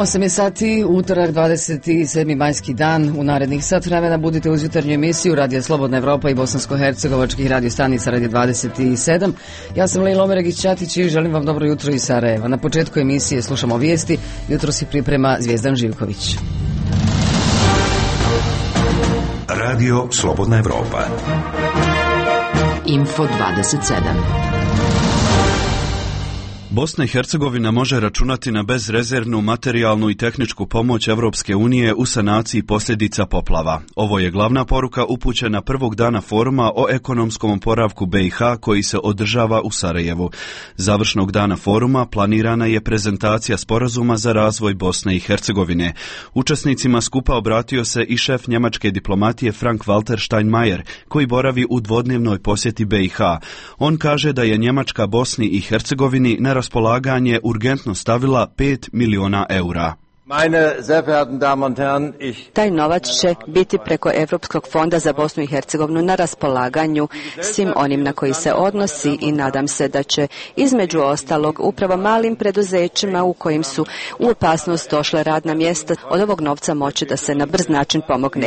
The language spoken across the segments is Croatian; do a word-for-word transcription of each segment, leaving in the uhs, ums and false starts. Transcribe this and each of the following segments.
osam je sati, utorak, dvadeset sedmi majski dan. U narednih sat vremena budite uz jutarnju emisiju Radija Slobodna Evropa i bosansko-hercegovačkih radio stanica Radio dvadeset sedam. Ja sam Lejla Omeregić-Ćatić i želim vam dobro jutro iz Sarajeva. Na početku emisije slušamo vijesti, jutro si priprema Zvijezdan Živković. Radio Slobodna Evropa. Info dvadeset sedam. Bosna i Hercegovina može računati na bezrezervnu materijalnu i tehničku pomoć Evropske unije u sanaciji posljedica poplava. Ovo je glavna poruka upućena prvog dana foruma o ekonomskom oporavku B i H koji se održava u Sarajevu. Završnog dana foruma planirana je prezentacija sporazuma za razvoj Bosne i Hercegovine. Učesnicima skupa obratio se i šef njemačke diplomatije Frank-Walter Steinmeier, koji boravi u dvodnevnoj posjeti B i H. On kaže da je Njemačka Bosni i Hercegovini na raspolaganje urgentno stavila pet miliona eura. Taj novac će biti preko Europskog fonda za Bosnu i Hercegovinu na raspolaganju svim onim na koji se odnosi i nadam se da će između ostalog upravo malim preduzećima u kojim su u opasnost došle radna mjesta od ovog novca moći da se na brz način pomogne.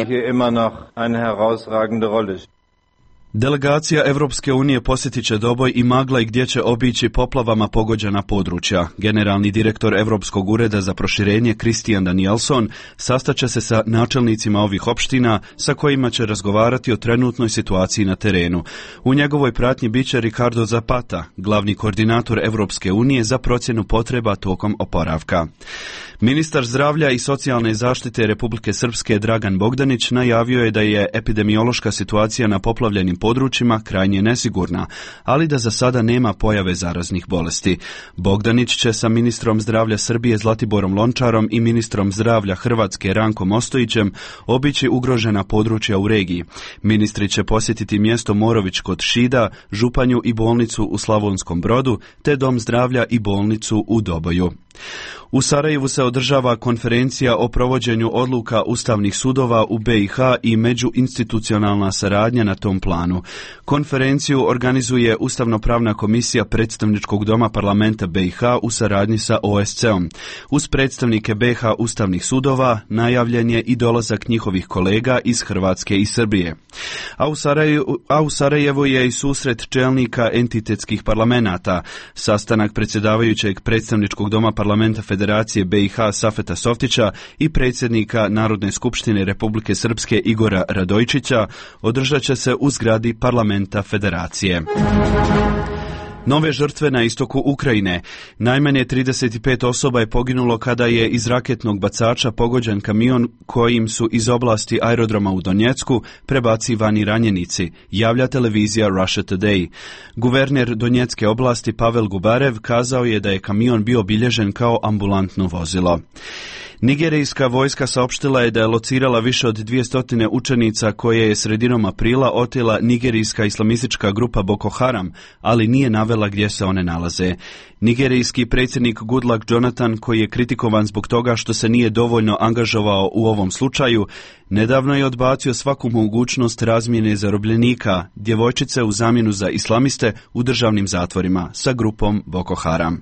Delegacija Evropske unije posjetit će Doboj i Maglaj gdje će obići poplavama pogođena područja. Generalni direktor Evropskog ureda za proširenje Christian Danielson sastaće se sa načelnicima ovih opština sa kojima će razgovarati o trenutnoj situaciji na terenu. U njegovoj pratnji bit će Ricardo Zapata, glavni koordinator Evropske unije za procjenu potreba tokom oporavka. Ministar zdravlja i socijalne zaštite Republike Srpske Dragan Bogdanić najavio je da je epidemiološka situacija na poplavljenim područjima krajnje nesigurna, ali da za sada nema pojave zaraznih bolesti. Bogdanić će sa ministrom zdravlja Srbije Zlatiborom Lončarom i ministrom zdravlja Hrvatske Rankom Ostojićem obići ugrožena područja u regiji. Ministri će posjetiti mjesto Morović kod Šida, Županju i bolnicu u Slavonskom Brodu, te dom zdravlja i bolnicu u Doboju. U Sarajevu se održava konferencija o provođenju odluka ustavnih sudova u B i H i međuinstitucionalna saradnja na tom planu. Konferenciju organizuje Ustavno-pravna komisija predstavničkog doma parlamenta B i H u saradnji sa O S C E-om. Uz predstavnike B i H ustavnih sudova najavljen je i dolazak njihovih kolega iz Hrvatske i Srbije. A u Sarajevu, a u Sarajevu je i susret čelnika entitetskih parlamenata. Sastanak predsjedavajućeg predstavničkog doma parlamenta Federacije B i H Safeta Softića i predsjednika Narodne skupštine Republike Srpske Igora Radojčića održat će se u zgradi parlamenta Federacije. Nove žrtve na istoku Ukrajine. Najmanje trideset pet osoba je poginulo kada je iz raketnog bacača pogođen kamion kojim su iz oblasti aerodroma u Donjecku prebacivani ranjenici, javlja televizija Russia Today. Guverner Donjecke oblasti Pavel Gubarev kazao je da je kamion bio obilježen kao ambulantno vozilo. Nigerijska vojska saopštila je da je locirala više od dvjesto učenica koje je sredinom aprila otela nigerijska islamistička grupa Boko Haram, ali nije navela gdje se one nalaze. Nigerijski predsjednik Goodluck Jonathan, koji je kritikovan zbog toga što se nije dovoljno angažovao u ovom slučaju, nedavno je odbacio svaku mogućnost razmjene zarobljenika, djevojčice u zamjenu za islamiste u državnim zatvorima sa grupom Boko Haram.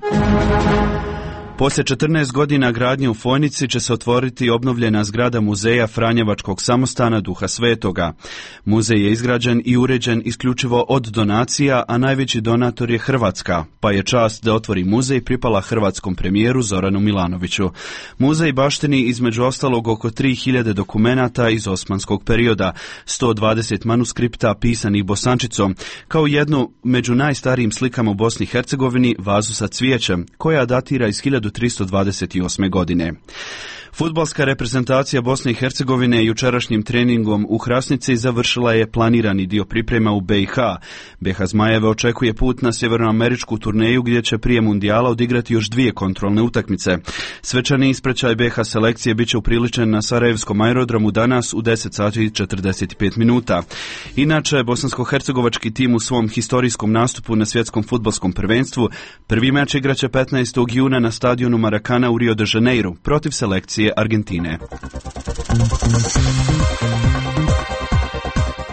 Poslije četrnaest godina gradnje u Fojnici će se otvoriti obnovljena zgrada muzeja Franjevačkog samostana Duha Svetoga. Muzej je izgrađen i uređen isključivo od donacija, a najveći donator je Hrvatska, pa je čast da otvori muzej pripala hrvatskom premijeru Zoranu Milanoviću. Muzej baštini između ostalog oko tri hiljade dokumenata iz osmanskog perioda, sto dvadeset manuskripta pisanih bosančicom, kao jednu među najstarijim slikama u Bosni i Hercegovini, vazu sa cvijećem, koja datira iz hiljadu tristo dvadeset osme. godine. Fudbalska reprezentacija Bosne i Hercegovine jučerašnjim treningom u Hrasnici završila je planirani dio priprema u B i H. B H Zmajeve očekuje put na sjevernoameričku turneju gdje će prije mundijala odigrati još dvije kontrolne utakmice. Svečani ispraćaj B H selekcije bit će upriličen na Sarajevskom aerodromu danas u deset sati i četrdeset pet minuta. Inače, bosansko-hercegovački tim u svom historijskom nastupu na svjetskom fudbalskom prvenstvu prvi meč igraće petnaestog juna na stadionu Maracana u Rio de Janeiro protiv selekcije Argentine.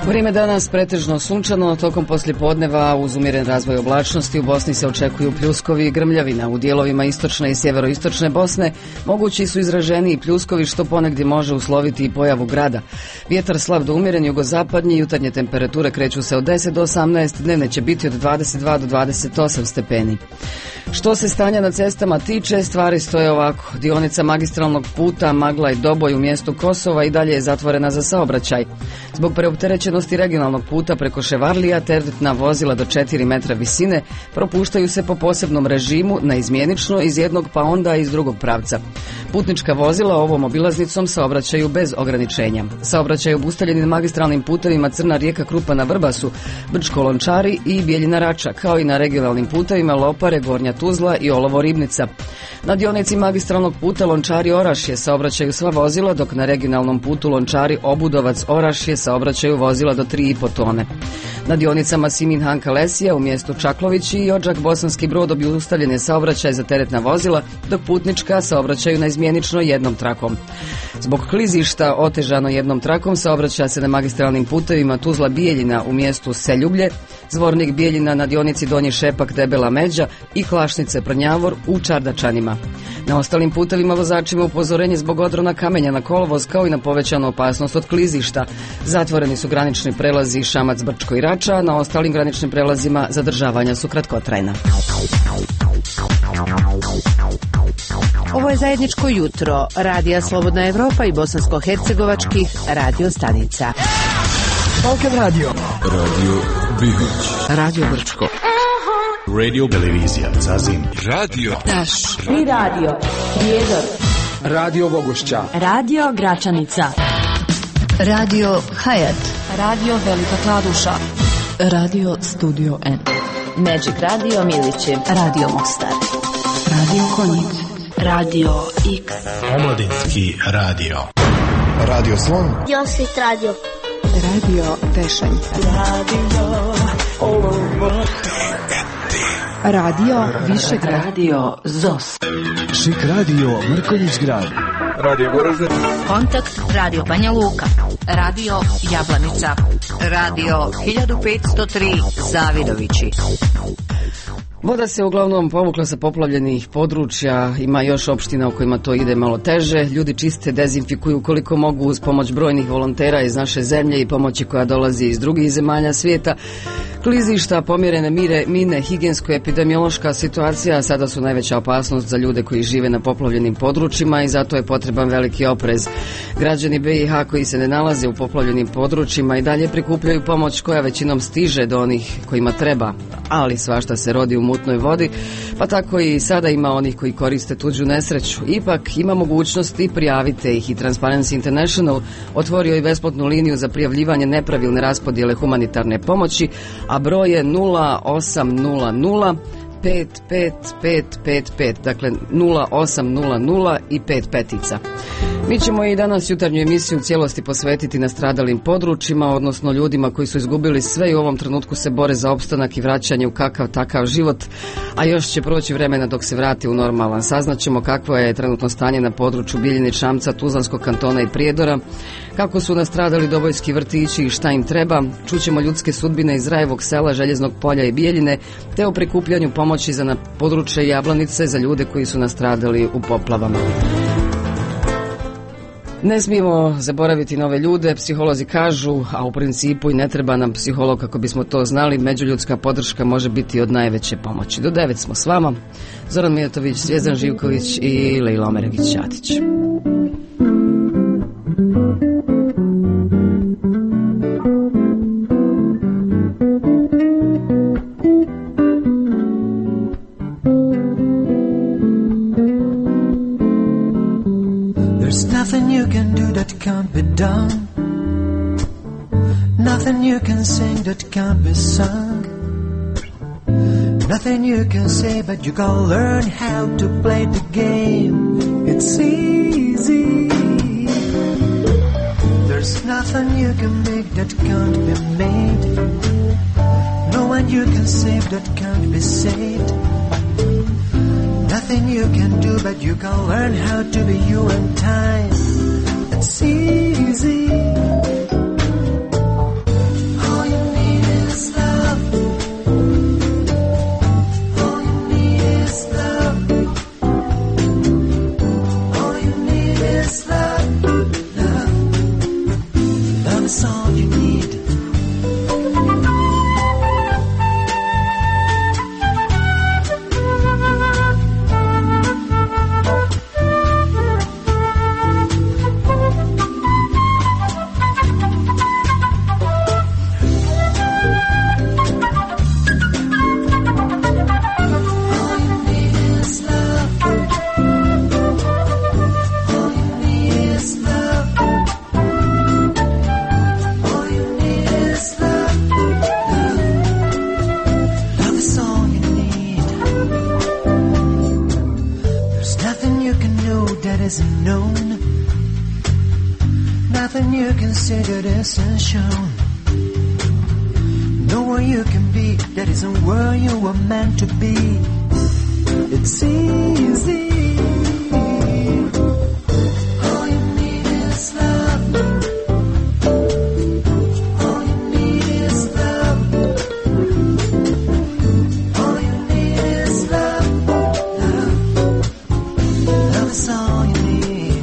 Vrijeme danas pretežno sunčano, tokom poslijepodneva uz umjeren razvoj oblačnosti u Bosni se očekuju pljuskovi i grmljavina. U dijelovima istočne i sjeveroistočne Bosne mogući su izraženiji pljuskovi što ponegdje može usloviti i pojavu grada. Vjetar slab do umjeren jugozapadnji, jutarnje temperature kreću se od deset do osamnaest, dnevne će biti od dvadeset dva do dvadeset osam stepeni. Što se stanja na cestama tiče, stvari stoje ovako. Dionica magistralnog puta Magla i Doboj u mjestu Kosova i dalje je zatvorena za saobraćaj. Zbog preopterećenosti regionalnog puta preko Ševarlija teretna vozila do četiri metra visine propuštaju se po posebnom režimu na izmjenično iz jednog pa onda iz drugog pravca. Putnička vozila ovom obilaznicom saobraćaju bez ograničenja. Saobraćaj obustavljeni na magistralnim putevima Crna Rijeka Krupa na Vrbasu, Brčko Lončari i Bijeljina Rača, kao i na regionalnim putevima Lopare, Gornja Tuzla i Olovo Ribnica. Na dionici magistralnog puta Lončari Orašje saobraćaju sva vozila, dok na regionalnom putu Lončari Obudovac Orašje saobraćaju vozila do tri i po tone. Na dionicama Simin Hanka Lesija u mjestu Čaklovići i Odžak Bosanski Brod obustavljen je saobraćaj za teretna vozila, dok putnička saobraćaju na izmjenično jednom trakom. Zbog klizišta otežano jednom trakom saobraća se na magistralnim putevima Tuzla Bijeljina u mjestu Seljublje, Zvornik Bijeljina na dionici Donji Šepak Debela Međa i Klašnice Prnjavor u Čardačanima. Na ostalim putevima vozačima upozorenje zbog odrona kamenja na kolovoz kao i na povećanu opasnost od klizišta. Zatvoreni su granični prelazi Šamac, Brčko i Rača, na ostalim graničnim prelazima zadržavanja su kratkotrajna. Ovo je zajedničko jutro Radija Slobodna Evropa i bosansko-hercegovačkih radio stanica. Balkan Radio, Radio Bihać, Radio Brčko, Radio Televizija Zazim, Radio Taš i Radio Prijedor, Radio Bogošća, Radio Gračanica, Radio Hayat, Radio Velika Kladuša, Radio Studio N, Magic Radio Milići, Radio Mostar, Radio Konjic, Radio X, Omladinski radio, Radio Slon, Josit Radio, Radio Tešanj, Radio Olovo, Radio Višegrad, Radio Zos, Šik Radio Mrkonjić Grad, Radio Goražde, Kontakt Radio Banja Luka, Radio Jablanica, Radio hiljadu petsto tri Zavidovići. Voda se uglavnom povukla sa poplavljenih područja, ima još opština u kojima to ide malo teže. Ljudi čiste, dezinfikuju koliko mogu uz pomoć brojnih volontera iz naše zemlje i pomoći koja dolazi iz drugih zemalja svijeta. Klizišta, pomjerene mire, mine, higijensko-epidemiološka situacija sada su najveća opasnost za ljude koji žive na poplavljenim područjima i zato je potreban veliki oprez. Građani B i H koji se ne nalaze u poplavljenim područjima i dalje prikupljaju pomoć koja većinom stiže do onih kojima treba, ali svašta se rodi u mutnoj vodi, pa tako i sada ima onih koji koriste tuđu nesreću. Ipak ima mogućnosti, prijavite ih i Transparency International otvorio i besplatnu liniju za prijavljivanje nepravilne raspodjele humanitarne pomoći, a broj je nula osam nula nula pet pet pet pet pet, dakle nula osam nula nula i pet petica. Mi ćemo i danas jutarnju emisiju u cijelosti posvetiti nastradalim područjima, odnosno ljudima koji su izgubili sve i u ovom trenutku se bore za opstanak i vraćanje u kakav takav život, a još će proći vremena dok se vrati u normalan. Saznaćemo kakvo je trenutno stanje na području Bijeljine, Čamca, Tuzlanskog kantona i Prijedora, kako su nastradali dobojski vrtići i šta im treba. Čućemo ljudske sudbine iz Rajevog sela, Željeznog polja i Bijeljine, te o prikupljanju pomoći za na područje Jablanice za ljude koji su nastradali u poplavama. Ne smijemo zaboraviti nove ljude, psiholozi kažu, a u principu i ne treba nam psiholog kako bismo to znali, međuljudska podrška može biti od najveće pomoći. Do devet smo s vama, Zoran Mijatović, Zvjezdan Živković i Lejla Omeregić-Ćatić. Nothing you can do that can't be done. Nothing you can sing that can't be sung. Nothing you can say but you gotta learn how to play the game. It's easy. There's nothing you can make that can't be made. No one you can save that can't be saved. Nothing you can do but you can learn how to be you in time. It's easy. nothing you considered essential. No one you can be that isn't where you were meant to be. It's easy. All you need is love. All you need is love. All you need is love. Love. Love is all you need.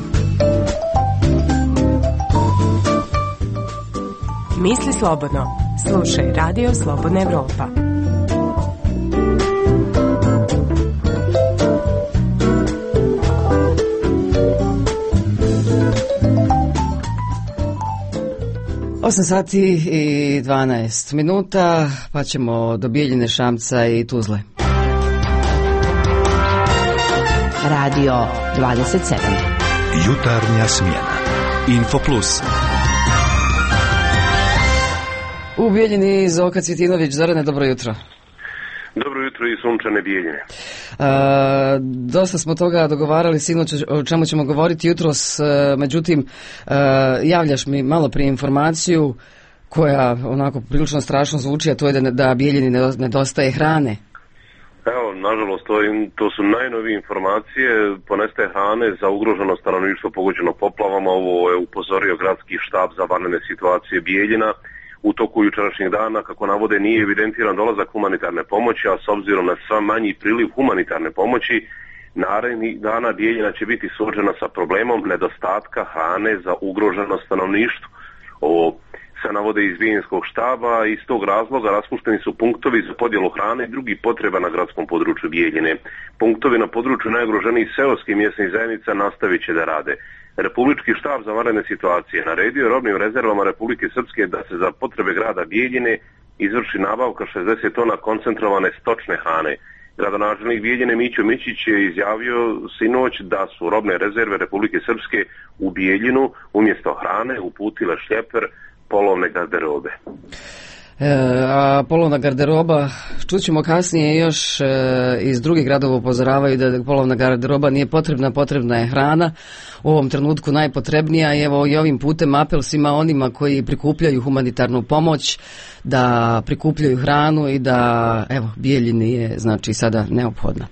Misli slobodno. Slušaj Radio Slobodna Evropa. osam sati i dvanaest minuta, pa ćemo do Bijeljine, Šamca i Tuzle. Radio dvadeset sedam. Jutarnja smjena. Info Plus. U Bijeljini Zoka Cvjetinović. Zorane, dobro jutro. Dobro jutro i sunčane Bijeljine. E, dosta smo toga dogovarali sinoć o čemu ćemo govoriti jutros, e, međutim e, javljaš mi malo prije informaciju koja onako prilično strašno zvuči, a to je da, da Bijeljini nedostaje hrane. Evo, nažalost, to, to su najnovije informacije. Ponestaje hrane za ugroženo stanovništvo pogođeno poplavama. Ovo je upozorio gradski štab za vanredne situacije Bijeljina. U toku jučerašnjeg dana, kako navode, nije evidentiran dolazak humanitarne pomoći, a s obzirom na sve manji priliv humanitarne pomoći, narednih dana Bijeljina će biti suočena sa problemom nedostatka hrane za ugroženo stanovništvo. Ovo se navode iz Bijeljinskog štaba i iz tog razloga raspušteni su punktovi za podjelu hrane i drugih potreba na gradskom području Bijeljine. Punktovi na području najugroženijih seoskih mjesnih zajednica nastavit će da rade. Republički štab za vanredne situacije naredio robnim rezervama Republike Srpske da se za potrebe grada Bijeljine izvrši nabavka šezdeset tona koncentrovane stočne hrane. Gradonačelnik Bijeljine Mićo Mićić je izjavio sinoć da su robne rezerve Republike Srpske u Bijeljinu umjesto hrane uputile šljeper polovne garderobe. E, a polovna garderoba, čućemo kasnije još e, iz drugih gradova upozoravaju da polovna garderoba nije potrebna, potrebna je hrana, u ovom trenutku najpotrebnija i evo i ovim putem apel svima onima koji prikupljaju humanitarnu pomoć da prikupljaju hranu i da evo Bijeljini je znači sada neophodna.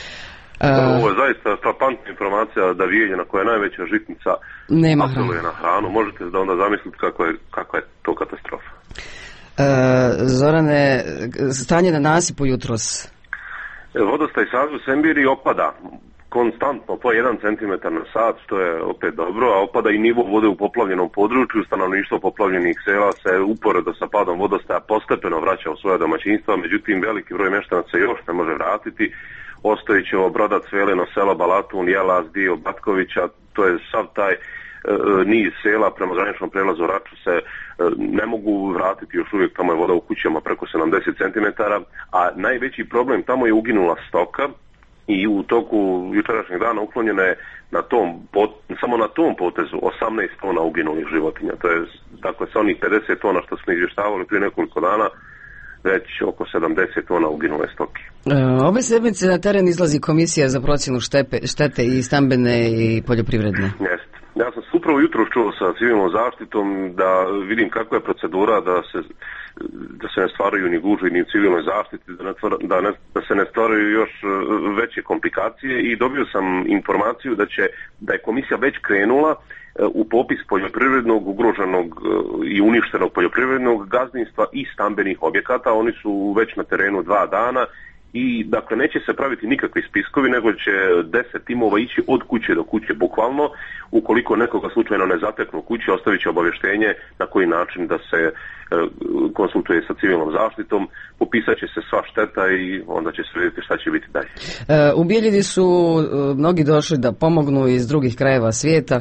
E, Ovo je zaista frapantna informacija da Bijeljina koja je najveća žitnica nema apeluje na hranu, možete da onda zamisliti kako je, kakva je to katastrofa. E, Zorane, stanje na nasipu jutros? Vodostaj Savu Sembiri opada konstantno po jedan centimetar na sat, što je opet dobro, a opada i nivo vode u poplavljenom području. Stanovništvo poplavljenih sela se uporedo sa padom vodostaja postepeno vraća u svoje domaćinstva, međutim veliki broj mještana se još ne može vratiti. Ostojićevo, Brodac, Veleno, selo Balatun, Jelaz, dio Batkovića, to je sav taj niz sela prema graničnom prelazu Raču se ne mogu vratiti, još uvijek tamo je voda u kućama preko sedamdeset centimetara, a najveći problem tamo je uginula stoka i u toku jučerašnjeg dana uklonjena je na tom, samo na tom potezu osamnaest tona uginulih životinja. To je, dakle, sa onih pedeset tona što smo izvještavali prije nekoliko dana, već oko sedamdeset tona uginule stoke. E, ove sedmice na teren izlazi komisija za procjenu štepe, štete i stambene i poljoprivredne. Jeste. Ja sam se upravo jutro čuo sa civilnom zaštitom da vidim kakva je procedura da se, da se ne stvaraju ni gužve ni u civilnoj zaštiti, da, ne, da, ne, da se ne stvaraju još veće komplikacije i dobio sam informaciju da će da je komisija već krenula u popis poljoprivrednog ugroženog i uništenog poljoprivrednog gazdinstva i stambenih objekata. Oni su već na terenu dva dana. I dakle neće se praviti nikakvi spiskovi, nego će deset timova ići od kuće do kuće bukvalno. Ukoliko nekoga slučajno ne zateknu kući, ostavit će obavještenje na koji način da se e, konsultuje sa civilnom zaštitom, popisat će se sva šteta i onda će se vidjeti šta će biti dalje. E, u Bijeljini su e, mnogi došli da pomognu iz drugih krajeva svijeta.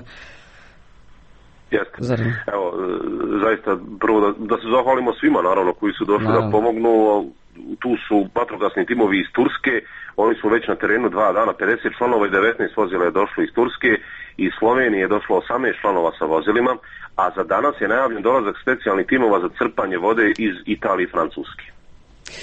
Jeste. Evo, zaista prvo da, da se zahvalimo svima naravno koji su došli naravno. Da pomognu. Tu su vatrogasni timovi iz Turske, oni su već na terenu dva dana, pedeset članova i devetnaest vozila je došlo iz Turske, iz Slovenije je došlo osamnaest članova sa vozilima, a za danas je najavljen dolazak specijalnih timova za crpanje vode iz Italije i Francuske.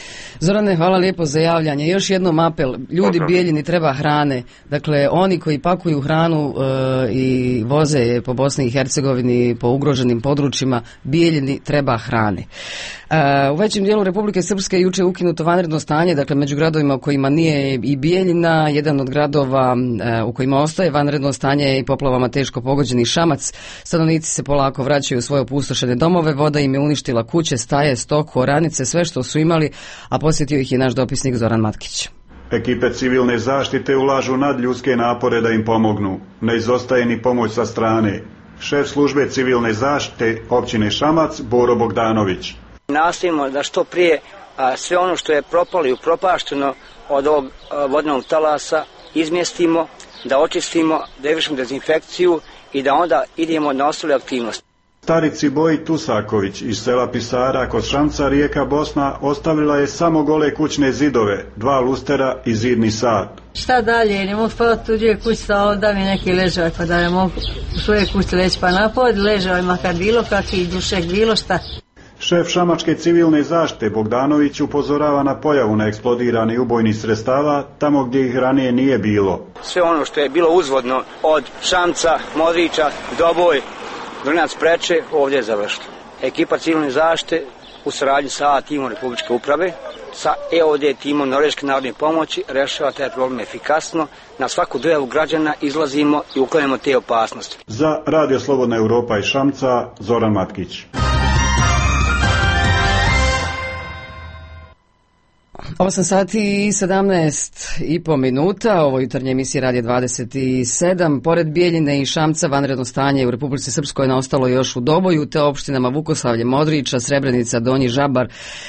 Zorane, hvala lijepo za javljanje. Još jednom apel, ljudi Bijeljini treba hrane. Dakle, oni koji pakuju hranu e, i voze je po Bosni i Hercegovini, po ugroženim područjima, Bijeljini treba hrane. E, u većem dijelu Republike Srpske juče je ukinuto vanredno stanje, dakle među gradovima u kojima nije i Bijeljina, jedan od gradova e, u kojima ostaje vanredno stanje je i poplavama teško pogođeni Šamac. Stanovnici se polako vraćaju u svoje opustošene domove, voda im je uništila kuće, staje, stoku, oranice, sve što su imali, a posjetio ih je naš dopisnik Zoran Matkić. Ekipe civilne zaštite ulažu nadljudske napore da im pomognu. Ne izostaje ni pomoć sa strane. Šef službe civilne zaštite općine Šamac, Boro Bogdanović. Nastojimo da što prije a, sve ono što je propalo i upropašteno od ovog a, vodnog talasa izmjestimo, da očistimo, da izvršimo dezinfekciju i da onda idemo na ostale aktivnosti. Starici Boji Tusaković iz sela Pisara kod Šamca, rijeka Bosna, ostavila je samo gole kućne zidove, dva lustera i zidni sat. Šta dalje, ne mogu spavati tuđe kuće, da mi neki ležaj, pa da ne mogu u svoje kuće leći, pa napod ležaj, makar bilo kakvi dušek, bilo šta. Šef šamačke civilne zaštite Bogdanović upozorava na pojavu neeksplodiranih ubojnih sredstava tamo gdje ih ranije nije bilo. Sve ono što je bilo uzvodno od Šamca, Modrića, Doboj, Brnac Preče, ovdje je završeno. Ekipa civilne zaštite u saradnji sa timom Republičke uprave, sa E O D timom Norveške narodne pomoći rešava taj problem efikasno. Na svaku dojavu građana izlazimo i uklanjamo te opasnosti. Za Radio Slobodna Europa iz Šamca, Zoran Matkić. osam sati i sedamnaest i po minuta, ovo jutarnje emisije Radio dvadeset sedam. Pored Bijeljine i Šamca vanredno stanje u Republici Srpskoj naostalo još u Doboju, te opštinama Vukoslavlje, Modrića, Srebrenica, Donji Žabar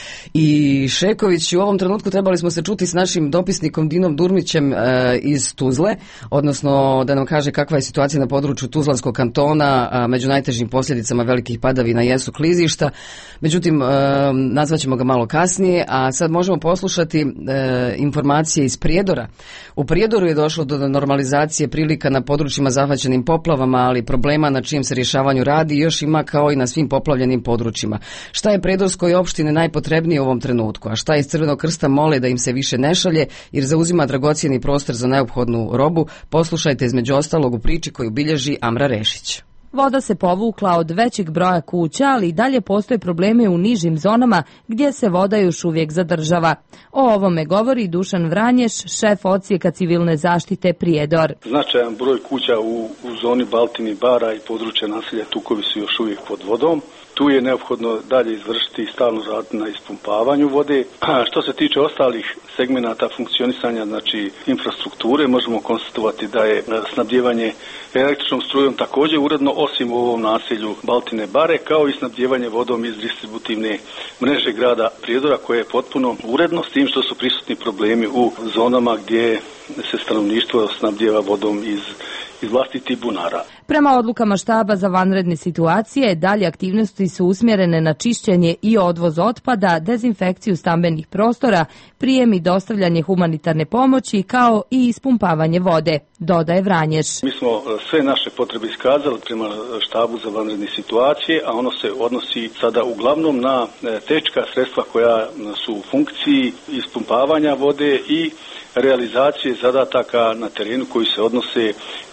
i Šeković. U ovom trenutku trebali smo se čuti s našim dopisnikom Dinom Durmićem e, iz Tuzle, odnosno da nam kaže kakva je situacija na području Tuzlanskog kantona. A, među najtežim posljedicama velikih padavina jesu klizišta. Međutim, e, nazvaćemo ga malo kasnije, a sad možemo poslušati e, informacije iz Prijedora. U Prijedoru je došlo do normalizacije prilika na područjima zahvaćenim poplavama, ali problema na čijem se rješavanju radi još ima kao i na svim poplavljenim područjima. Šta je Prijedorskoj opštini najpotrebnije u ovom trenutku, a šta iz Crvenog krsta mole da im se više ne šalje jer zauzima dragocjeni prostor za neophodnu robu, poslušajte između ostalog u priči koju bilježi Amra Rešić. Voda se povukla od većeg broja kuća, ali i dalje postoje probleme u nižim zonama gdje se voda još uvijek zadržava. O ovome govori Dušan Vranješ, šef odsjeka civilne zaštite Prijedor. Značajan broj kuća u, u zoni Baltini bara i područja naselja Tukovi su još uvijek pod vodom. Tu je neophodno dalje izvršiti stalno raditi na ispumpavanju vode. A što se tiče ostalih segmenata funkcionisanja, znači infrastrukture, možemo konstatovati da je snabdjevanje električnom strujom također uredno, osim u ovom naselju Baltine bare, kao i snabdjevanje vodom iz distributivne mreže grada Prijedora, koje je potpuno uredno, s tim što su prisutni problemi u zonama gdje se stanovništvo snabdjeva vodom iz iz vlastitih bunara. Prema odlukama štaba za vanredne situacije, dalje aktivnosti su usmjerene na čišćenje i odvoz otpada, dezinfekciju stambenih prostora, prijem i dostavljanje humanitarne pomoći, kao i ispumpavanje vode, dodaje Vranješ. Mi smo sve naše potrebe iskazali prema štabu za vanredne situacije, a ono se odnosi sada uglavnom na teška sredstva koja su u funkciji ispumpavanja vode i realizacije zadataka na terenu koji se odnose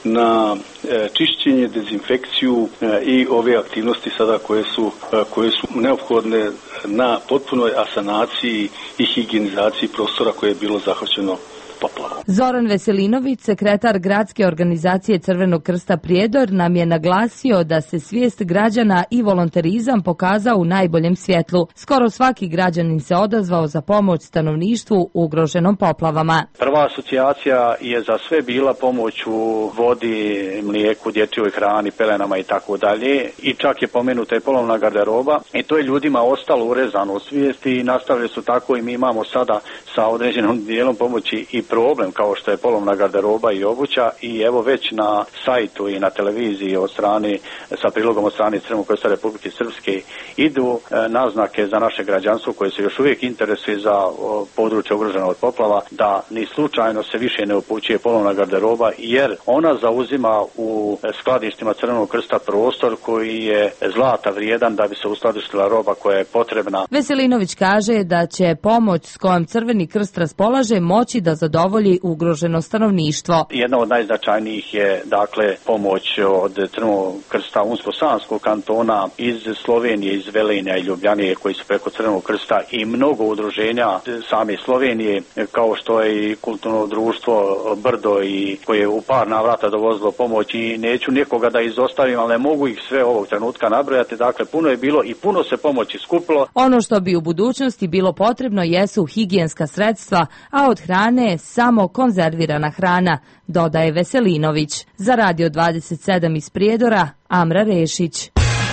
na e, čišćenje, dezinfekciju e, i ove aktivnosti sada koje su, e, koje su neophodne na potpunoj asanaciji i higijenizaciji prostora koje je bilo zahvaćeno poplavom. Zoran Veselinović, sekretar gradske organizacije Crvenog krsta Prijedor, nam je naglasio da se svijest građana i volonterizam pokazao u najboljem svjetlu. Skoro svaki građanin se odazvao za pomoć stanovništvu ugroženom poplavama. Prva asocijacija je za sve bila pomoć u vodi, mlijeku, dječjoj hrani, pelenama i tako dalje. I čak je pomenuta i polovna garderoba. I to je ljudima ostalo urezano u svijesti i nastavili su tako i mi imamo sada sa određenom dijelom pomoći i problem kao što je polovna garderoba i obuća, i evo već na sajtu i na televiziji od strane, sa prilogom od strane Crvenog krsta Republike Srpske idu e, naznake za naše građanstvo koje se još uvijek interesuje za o, područje ugroženo od poplava, da ni slučajno se više ne upućuje polovna garderoba, jer ona zauzima u skladištima Crvenog krsta prostor koji je zlata vrijedan da bi se uskladištila roba koja je potrebna. Veselinović kaže da će pomoć s kojom Crveni krst raspolaže moći da zadovolji ugroženo stanovništvo. Jedna od najznačajnijih je dakle pomoć od Crvenog krsta Unsko-Sanskog kantona, iz Slovenije, iz Velenja i Ljubljane koji su preko Crvenog krsta, i mnogo udruženja same Slovenije, kao što je i kulturno društvo Brdo i koje je u par navrata dovozilo pomoć, i neću nikoga da izostavim, ali ne mogu ih sve ovog trenutka nabrojati. Dakle, puno je bilo i puno se pomoći skupilo. Ono što bi u budućnosti bilo potrebno jesu higijenska sredstva, a od hrane samo konzervirana hrana, dodaje Veselinović. Za Radio dvadeset sedam iz Prijedora, Amra Rešić.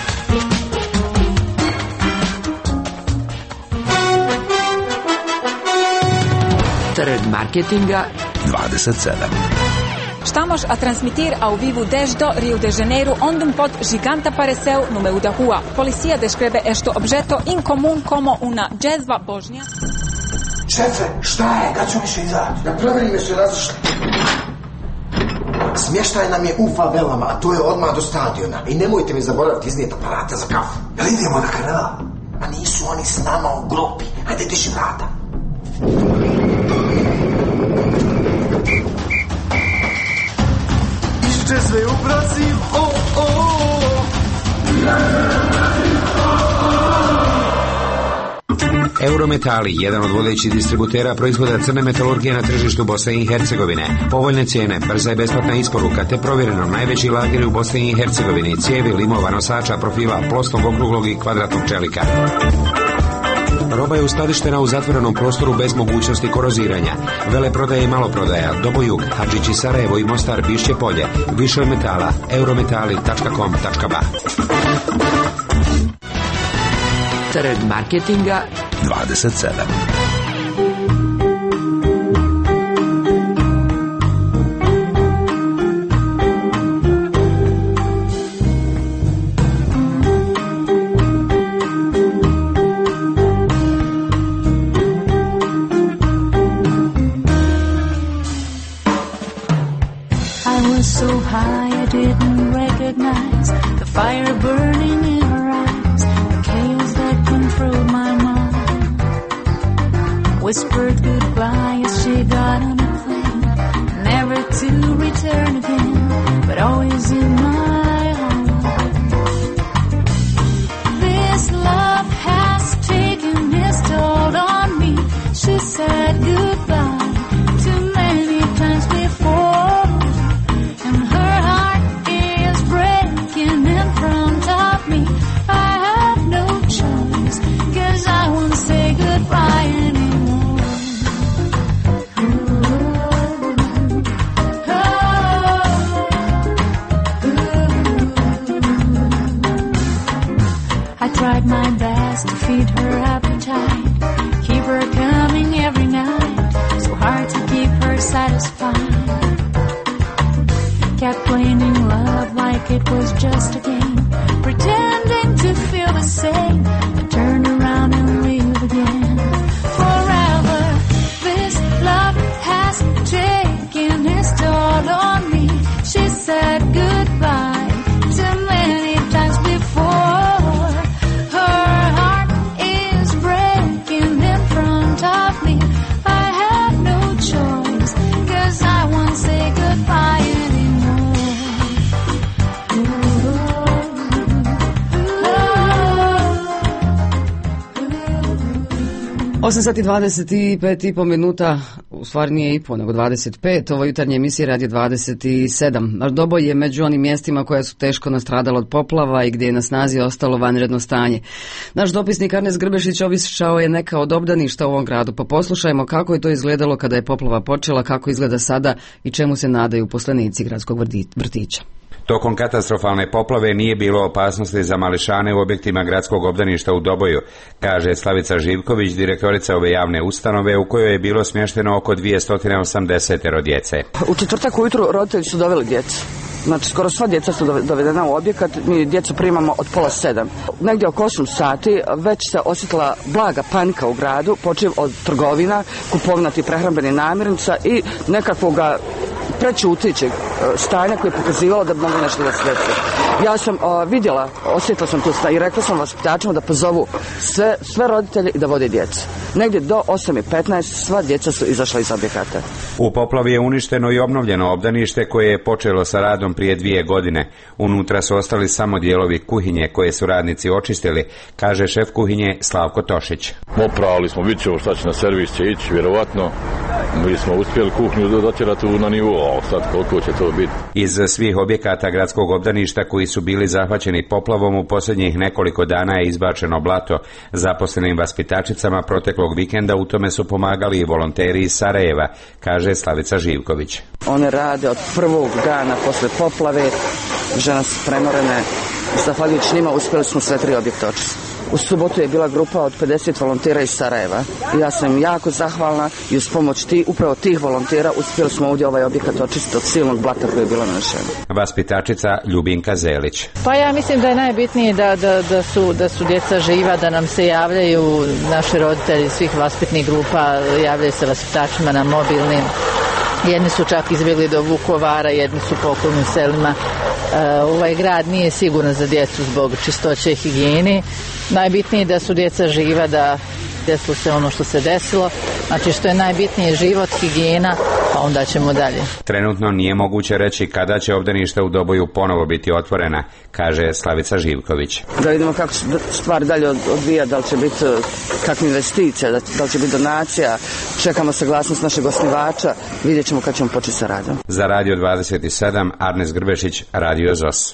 Trg marketinga dvadeset sedam. Estamos a transmitir ao vivo desde Rio de Janeiro, onde um pod gigante apareceu no meio da rua. A polícia descreve este objeto incomum como uma jezva božnja. Šefe, šta je? Kad ću više izaći? Da provjerime se različite. Smještaj nam je u favelama, a to je odmah do stadiona. I nemojte mi zaboraviti iznijeti aparate za kafu. Jel idemo na kanal? A nisu oni s nama u grupi. Hajde, diši vrata. Išće sve u Brazil, o, o, o. Eurometali, jedan od vodećih distributera proizvoda crne metalurgije na tržištu Bosne i Hercegovine. Povoljne cijene, brza i besplatna isporuka, te provjereno najveći lageri u Bosni i Hercegovini, cijevi, limova, nosača, profila, plosnog, okruglog i kvadratnog čelika. Roba je uskladištena u zatvorenom prostoru bez mogućnosti koroziranja. Veleprodaja i maloprodaja, Dobojug, Hadžići, Sarajevo i Mostar, Bišće polje. Više od metala, eurometali tačka com tačka ba. Trg marketinga dvadeset sedam. Whispered goodbye as she got on a plane, never to return again, but always in my heart. This love has taken its toll on me. She said goodbye too many times before, and her heart is breaking in front of me. I have no choice, 'cause I won't say goodbye anymore. Tried my best to feed her appetite, keep her coming every night, so hard to keep her satisfied. Kept playing love like it was just a game, pretending to feel the same, but turn around and leave again. Forever, this love has taken its toll on me. She said goodbye too many times before. osam sati dvadeset pet i po minuta, u stvari nije i po, nego dvadeset pet, ovo jutarnje emisije Radio dvadeset sedam. Doboj je među onim mjestima koja su teško nastradala od poplava i gdje je na snazi ostalo vanredno stanje. Naš dopisnik Arnes Grbešić obišao je neka od obdaništa u ovom gradu, pa poslušajmo kako je to izgledalo kada je poplava počela, kako izgleda sada i čemu se nadaju uposlenici gradskog vrtića. Tokom katastrofalne poplave nije bilo opasnosti za mališane u objektima gradskog obdaništa u Doboju, kaže Slavica Živković, direktorica ove javne ustanove u kojoj je bilo smješteno oko dvjesto osamdeset djece. U četvrtak ujutru roditelji su doveli djecu. Znači, skoro sva djeca su dovedena u objekat, mi djecu primamo od pola sedam. Negdje oko osam sati već se osjetila blaga panika u gradu, počev od trgovina, kupovina tih prehrambenih namirnica i nekakvoga prečutićeg stanja koje je pokazivalo da bi moglo nešto da se desi. Ja sam uh, vidjela, osjetila sam tu stanje i rekla sam vaspitačima da pozovu sve, sve roditelje i da vode djecu. Negdje do osam i petnaest sva djeca su izašla iz objekata. U poplavi je uništeno i obnovljeno obdanište koje je počelo sa radom prije dvije godine. Unutra su ostali samo dijelovi kuhinje koje su radnici očistili, kaže šef kuhinje Slavko Tošić. Oprali smo, vidjet ćemo šta će na servis će ići, vjerovatno. Mi smo uspjeli kuhinju dotjerati na nivo, a sad koliko će to biti. Iz svih objekata gradskog obdaništa koji su bili zahvaćeni poplavom u posljednjih nekoliko dana je izbačeno blato. Zaposlenim vaspitačicama proteklog vikenda u tome su pomagali i volonteri iz Sarajeva, kaže Slavica Živković. One rade od prvog dana posle poplave, žena su premorene, zahvaljujući njima uspjeli smo sve tri objekta očistiti. U subotu je bila grupa od pedeset volontera iz Sarajeva i ja sam jako zahvalna i uz pomoć ti, upravo tih volontera uspjeli smo ovdje ovaj objekat očistiti od silnog blata koje je bilo nanešeno. Vaspitačica Ljubinka Zelić. Pa ja mislim da je najbitnije da, da, da, su, da su djeca živa, da nam se javljaju naši roditelji svih vaspitnih grupa, javljaju se vaspitačima na mobilnim. Jedni su čak izbjegli do Vukovara, jedni su po okolnim selima. E, ovaj grad nije siguran za djecu zbog čistoće i higijene. Najbitnije je da su djeca živa, da desilo se ono što se desilo. Znači što je najbitnije život, higijena, pa onda ćemo dalje. Trenutno nije moguće reći kada će obdaništa u Doboju ponovo biti otvorena, kaže Slavica Živković. Da vidimo kako se stvar dalje odvija, da li će biti kakva investicija, da li će biti donacija, čekamo saglasnost našeg osnivača, vidjet ćemo kad ćemo početi sa radom. Za Radio dvadeset sedam, Arnes Grbešić, Radio Z O S.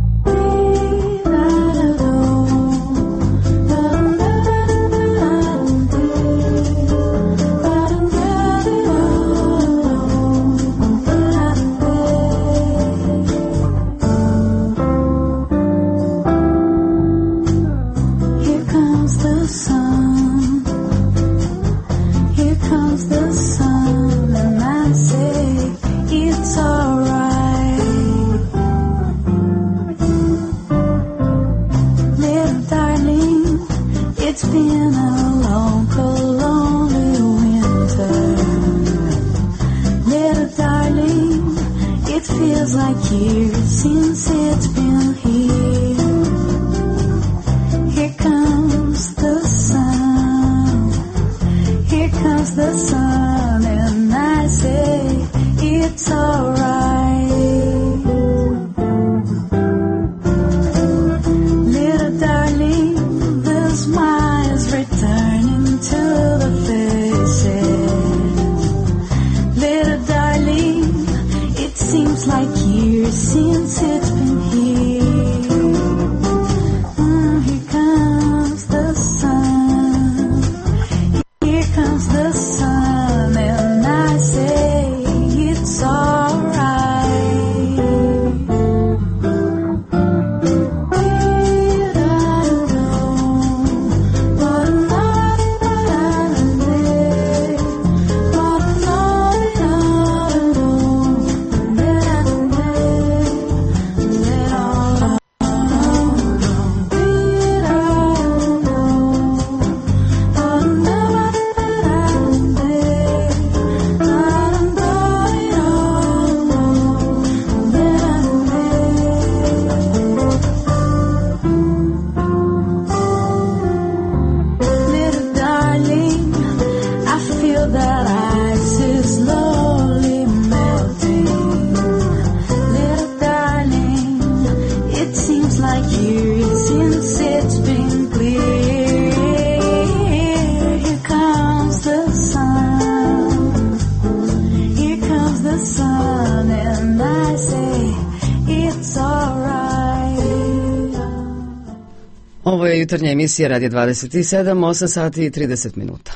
Ovo je jutarnja emisija Radio dvadeset sedam, osam sati i trideset minuta.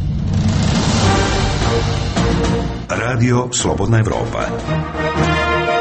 Radio Slobodna Evropa.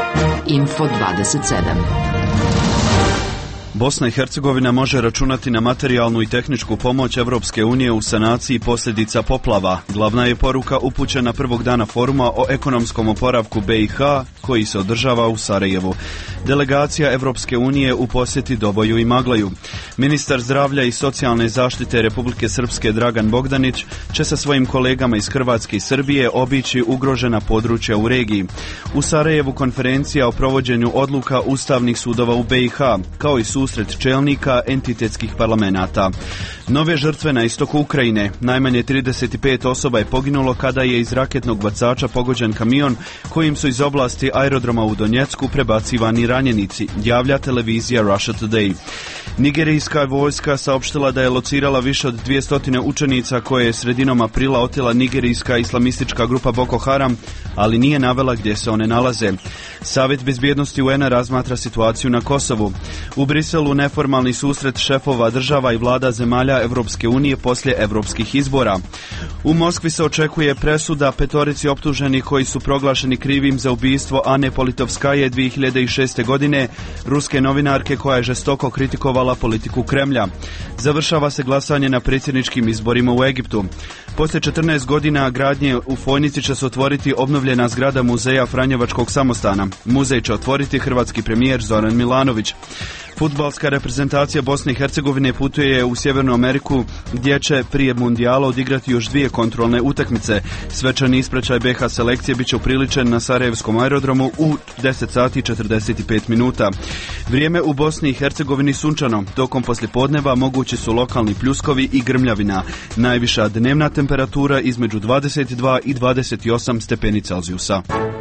Info dvadeset sedam. Bosna i Hercegovina može računati na materijalnu i tehničku pomoć Evropske unije u sanaciji posljedica poplava. Glavna je poruka upućena prvog dana foruma o ekonomskom oporavku B i H koji se održava u Sarajevu. Delegacija Evropske unije u posjeti Doboju i Maglaju. Ministar zdravlja i socijalne zaštite Republike Srpske Dragan Bogdanić će sa svojim kolegama iz Hrvatske i Srbije obići ugrožena područja u regiji. U Sarajevu konferencija o provođenju odluka ustavnih sudova u B i H, kao i susret čelnika entitetskih parlamenata. Nove žrtve na istoku Ukrajine. Najmanje trideset pet osoba je poginulo kada je iz raketnog bacača pogođen kamion kojim su iz oblasti aerodroma u Donjecku prebacivani ranjenici, javlja televizija Russia Today. Nigerijska vojska saopštila da je locirala više od dvjesto učenica koje je sredinom aprila otela nigerijska islamistička grupa Boko Haram, ali nije navela gdje se one nalaze. Savjet bezbjednosti U N A razmatra situaciju na Kosovu. U Briselu neformalni susret šefova država i vlada zemalja Evropske unije poslije evropskih izbora. U Moskvi se očekuje presuda petorici optuženih koji su proglašeni krivim za ubistvo Ane Politovskaje dvije hiljade šeste. godine, ruske novinarke koja je žestoko kritikovala politiku Kremlja. Završava se glasanje na predsjedničkim izborima u Egiptu. Poslije četrnaest godina gradnje u Fojnici će se otvoriti obnovljena zgrada muzeja Franjevačkog samostana. Muzej će otvoriti hrvatski premijer Zoran Milanović. Fudbalska reprezentacija Bosne i Hercegovine putuje u Sjevernu Ameriku gdje će prije mundijala odigrati još dvije kontrolne utakmice. Svečani ispraćaj B H selekcije bit će upriličen na Sarajevskom aerodromu u deset sati i četrdeset pet minuta. Vrijeme u Bosni i Hercegovini sunčano. Tokom poslijepodneva mogući su lokalni pljuskovi i grmljavina. Najviša dnevna temperatura između dvadeset dva i dvadeset osam stepeni Celzijusa.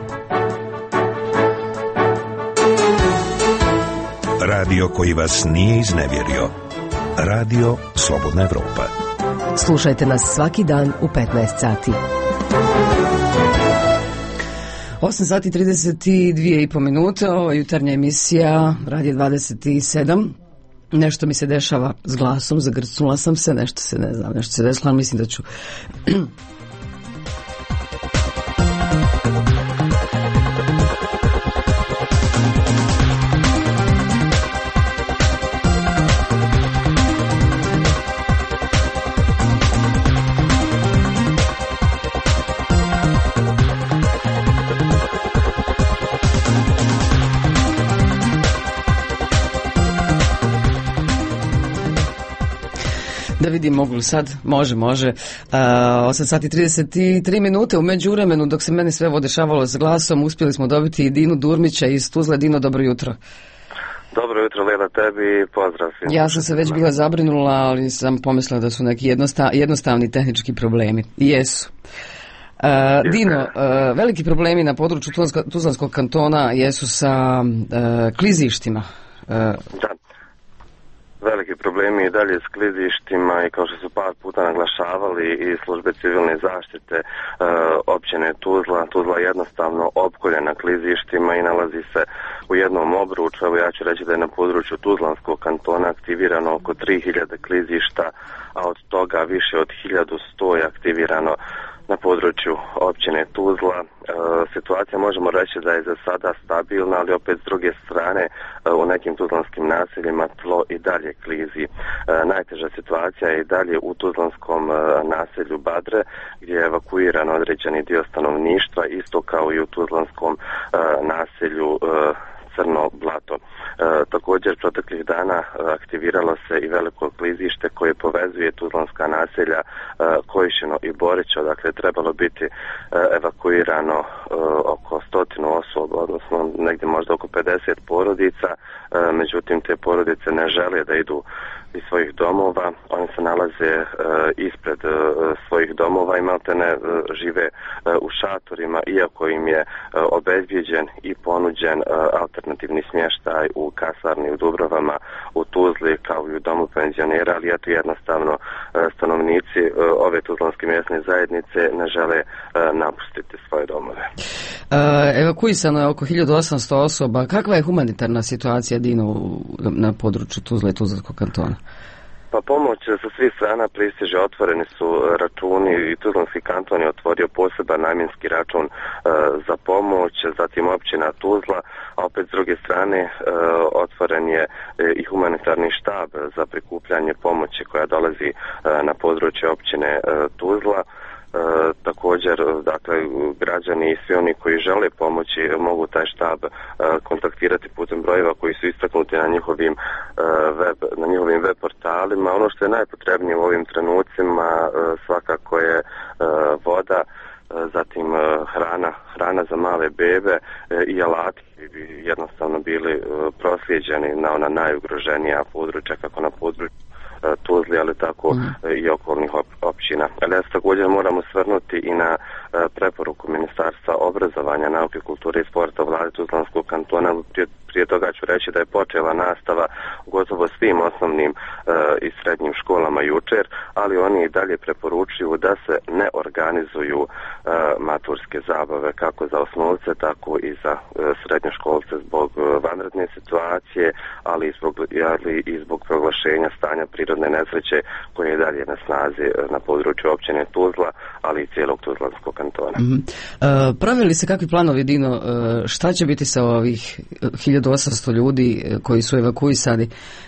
Radio koji vas nije iznevjerio. Radio Slobodna Evropa. Slušajte nas svaki dan u petnaest sati. osam sati i trideset dvije i po minute, ovo je jutarnja emisija Radio dvadeset sedam. Nešto mi se dešava s glasom, zagrcnula sam se, nešto se ne znam, nešto se desilo, ali mislim da ću... Da vidim, mogu li sad? Može, može. Uh, osam sati i trideset tri minute. U međuvremenu, dok se meni sve ovo dešavalo s glasom, uspjeli smo dobiti Dinu Durmića iz Tuzle. Dino, dobro jutro. Dobro jutro, Leda, tebi, pozdrav svima. Ja sam se već bila zabrinula, ali sam pomislila da su neki jednostav, jednostavni tehnički problemi. Jesu. Uh, Dino, uh, veliki problemi na području Tuzlanskog kantona jesu sa uh, klizištima. Uh, da. Veliki problemi i dalje s klizištima i kao što su par puta naglašavali i službe civilne zaštite e, općine Tuzla. Tuzla je jednostavno opkoljena klizištima i nalazi se u jednom obruču. Evo ja ću reći da je na području Tuzlanskog kantona aktivirano oko tri hiljade klizišta, a od toga više od hiljadu sto je aktivirano na području općine Tuzla. E, situacija možemo reći da je za sada stabilna, ali opet s druge strane e, u nekim tuzlanskim naseljima tlo i dalje klizi. E, najteža situacija je i dalje u tuzlanskom e, naselju Badre, gdje je evakuiran određeni dio stanovništva, isto kao i u tuzlanskom e, naselju e, Crno Blato. E, također proteklih dana e, aktiviralo se i veliko klizište koje povezuje tuzlanska naselja e, Kojišino i Borićo. Dakle, trebalo biti e, evakuirano e, oko stotinu osoba, odnosno negdje možda oko pedeset porodica. E, međutim, te porodice ne žele da idu iz svojih domova. Oni se nalaze e, ispred e, svojih domova i maltene e, žive e, u šatorima, iako im je e, obezbijeđen i ponuđen e, alternativni smještaj u kasarni u Dubrovama, u Tuzli, kao i u domu penzionera, ali eto jednostavno e, stanovnici e, ove tuzlanske mjesne zajednice ne žele e, napustiti svoje domove. E, evakuisano je oko hiljadu osamsto osoba. Kakva je humanitarna situacija, Dino, na području Tuzle i Tuzlanskog kantona? Pa pomoć sa svih strana pristiže, otvoreni su računi i Tuzlanski kanton je otvorio poseban namjenski račun e, za pomoć, zatim općina Tuzla, a opet s druge strane e, otvoren je e, i humanitarni štab za prikupljanje pomoći koja dolazi e, na područje općine e, Tuzla. E, također, dakle, građani i svi oni koji žele pomoći mogu taj štab e, kontaktirati putem brojeva koji su istaknuti na njihovim, e, web, na njihovim web portalima. Ono što je najpotrebnije u ovim trenucima e, svakako je e, voda, e, zatim e, hrana, hrana za male bebe e, i alati koji bi jednostavno bili e, proslijeđeni na ona najugroženija područja, kako na području Tuzli, ali tako mm. i okolnih općina. Ali ja se također moramo svrnuti i na preporuku Ministarstva obrazovanja, nauke, kulture i sporta vlade Tuzlanskog kantona. Prije, prije toga ću reći da je počela nastava gotovo svim osnovnim e, i srednjim školama jučer, ali oni i dalje preporučuju da se ne organizuju e, maturske zabave kako za osnovce, tako i za e, srednjoškolce zbog e, vanredne situacije, ali i zbog, ali i zbog proglašenja stanja prirodne nesreće koje je dalje na snazi na području općine Tuzla, ali i cijelog Tuzlanskog kantona. Mm-hmm. E, pravili se kakvi planovi, Dino, e, šta će biti sa ovih hiljadu osamsto ljudi koji su evakuisani?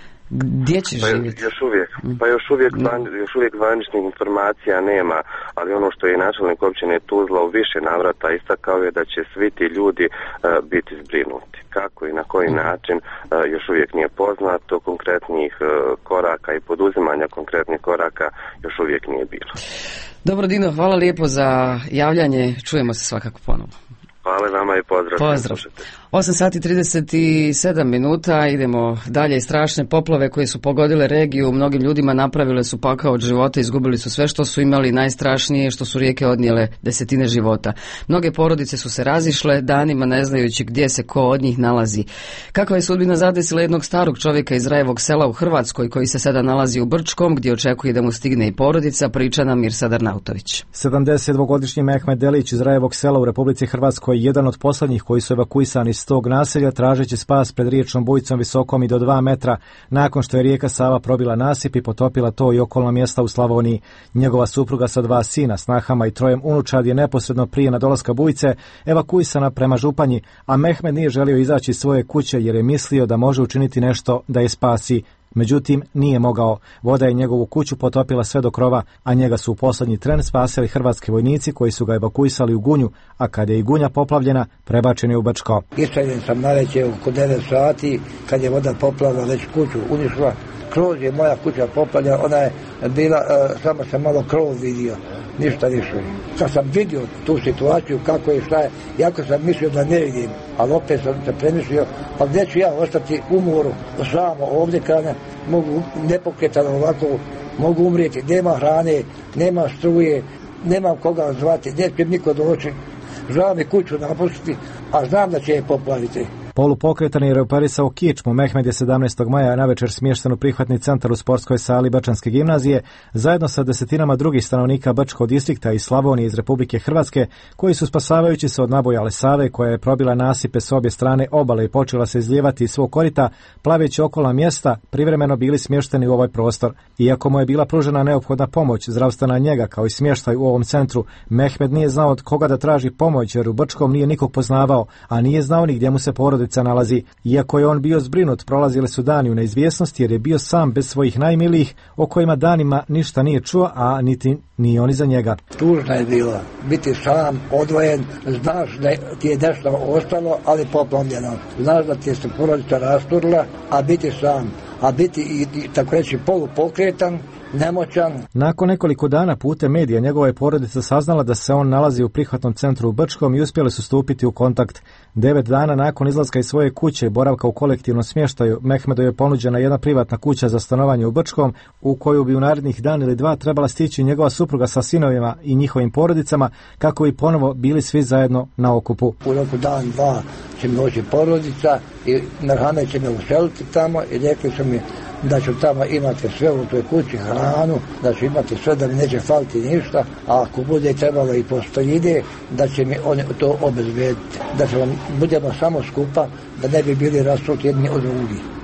Gdje će pa živjeti? Još uvijek, pa još uvijek, van, još uvijek zvaničnih informacija nema, ali ono što je načelnik općine Tuzla u više navrata istakao je da će svi ti ljudi uh, biti zbrinuti. Kako i na koji način uh, još uvijek nije poznato, konkretnih uh, koraka i poduzimanja konkretnih koraka još uvijek nije bilo. Dobro, Dino, hvala lijepo za javljanje, čujemo se svakako ponovo. Hvala vama i pozdrav. Pozdrav. osam sati trideset sedam minuta, idemo dalje. Strašne poplave koje su pogodile regiju mnogim ljudima napravile su pakao od života, izgubili su sve što su imali, najstrašnije što su rijeke odnijele desetine života. Mnoge porodice su se razišle, danima ne znajući gdje se ko od njih nalazi. Kakva je sudbina zadesila jednog starog čovjeka iz Rajevog sela u Hrvatskoj koji se sada nalazi u Brčkom, gdje očekuje da mu stigne i porodica, priča nam Mirsad Arnautović. sedamdesetdvogodišnji Mehmed Delić iz Rajevog sela u Republici Hrvatskoj, jedan od posljednjih koji su evakuisani iz tog naselja, tražeći spas pred riječnom bujicom visokom i do dva metra nakon što je rijeka Sava probila nasip i potopila to i okolna mjesta u Slavoniji. Njegova supruga sa dva sina, snahama i trojem unučad je neposredno prije nadolaska bujice evakuisana prema Županji, a Mehmed nije želio izaći iz svoje kuće jer je mislio da može učiniti nešto da je spasi. Međutim, nije mogao. Voda je njegovu kuću potopila sve do krova, a njega su u posljednji tren spasili hrvatski vojnici koji su ga evakuisali u Gunju, a kad je i Gunja poplavljena, prebačen je u Brčko. Istreljen sam navečer oko devet sati, kad je voda poplavila već kuću unišla. Kroz je moja kuća poplavljena, ona je bila, uh, samo sam malo krov vidio, ništa više. Kad sam vidio tu situaciju, kako je, šta je, jako sam mislio da ne vidim, ali opet sam se premislio, pa gdje ću ja ostati u moru, samo ovdje kada mogu nepokretano ovako, mogu umrijeti, nema hrane, nema struje, nema koga zvati, neće niko doći, žao mi kuću napustiti, a znam da će je poplaviti. Polupokretan je reparisao kičmu. Mehmed je sedamnaestog maja navečer smješten u prihvatni centar u sportskoj sali Bačanske gimnazije, zajedno sa desetinama drugih stanovnika Bačkog distrikta i Slavonije iz Republike Hrvatske, koji su spasavajući se od nabojale Save, koja je probila nasipe s obje strane obale i počela se izlijevati iz svog korita, plaveći okolna mjesta, privremeno bili smješteni u ovaj prostor. Iako mu je bila pružena neophodna pomoć, zdravstvena njega kao i smještaj u ovom centru, Mehmed nije znao od koga da traži pomoć, jer u Brčkom nije nikog poznavao, a nije znao ni gdje mu se porodica nalazi. Iako je on bio zbrinut, prolazili su dani u neizvjesnosti jer je bio sam bez svojih najmilijih, o kojima danima ništa nije čuo, a niti ni oni za njega. Tužna je bila biti sam, odvojen, znaš da ti je nešto ostalo, ali poplavljeno. Znaš da ti je se porodica rasturila, a biti sam, a biti i, i tako reći polupokretan, nemoćan. Nakon nekoliko dana putem medija njegova je porodica saznala da se on nalazi u prihvatnom centru u Brčkom i uspjeli su stupiti u kontakt. Devet dana nakon izlaska iz svoje kuće i boravka u kolektivnom smještaju, Mehmedu je ponuđena jedna privatna kuća za stanovanje u Brčkom, u koju bi u narednih dan ili dva trebala stići njegova supruga sa sinovima i njihovim porodicama, kako bi ponovo bili svi zajedno na okupu. U roku dan, dva će mi doći porodica i Merhane će me useliti tamo i rekli su mi da ću tamo imati sve u toj kući, hranu, da ću imati sve, da mi neće faliti ništa, a ako bude trebalo i postoljide, da će mi oni to obezbediti, da se budemo samo skupa, da ne bi bili rasuti jedni od drugih.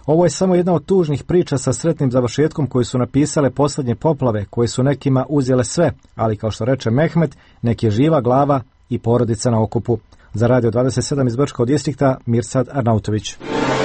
Ovo je samo jedna od tužnih priča sa sretnim završetkom koju su napisale posljednje poplave, koje su nekima uzele sve, ali kao što reče Mehmet, nek je živa glava i porodica na okupu. Za Radio dvadeset sedam iz Brčkog distrikta, Mirsad Arnautović.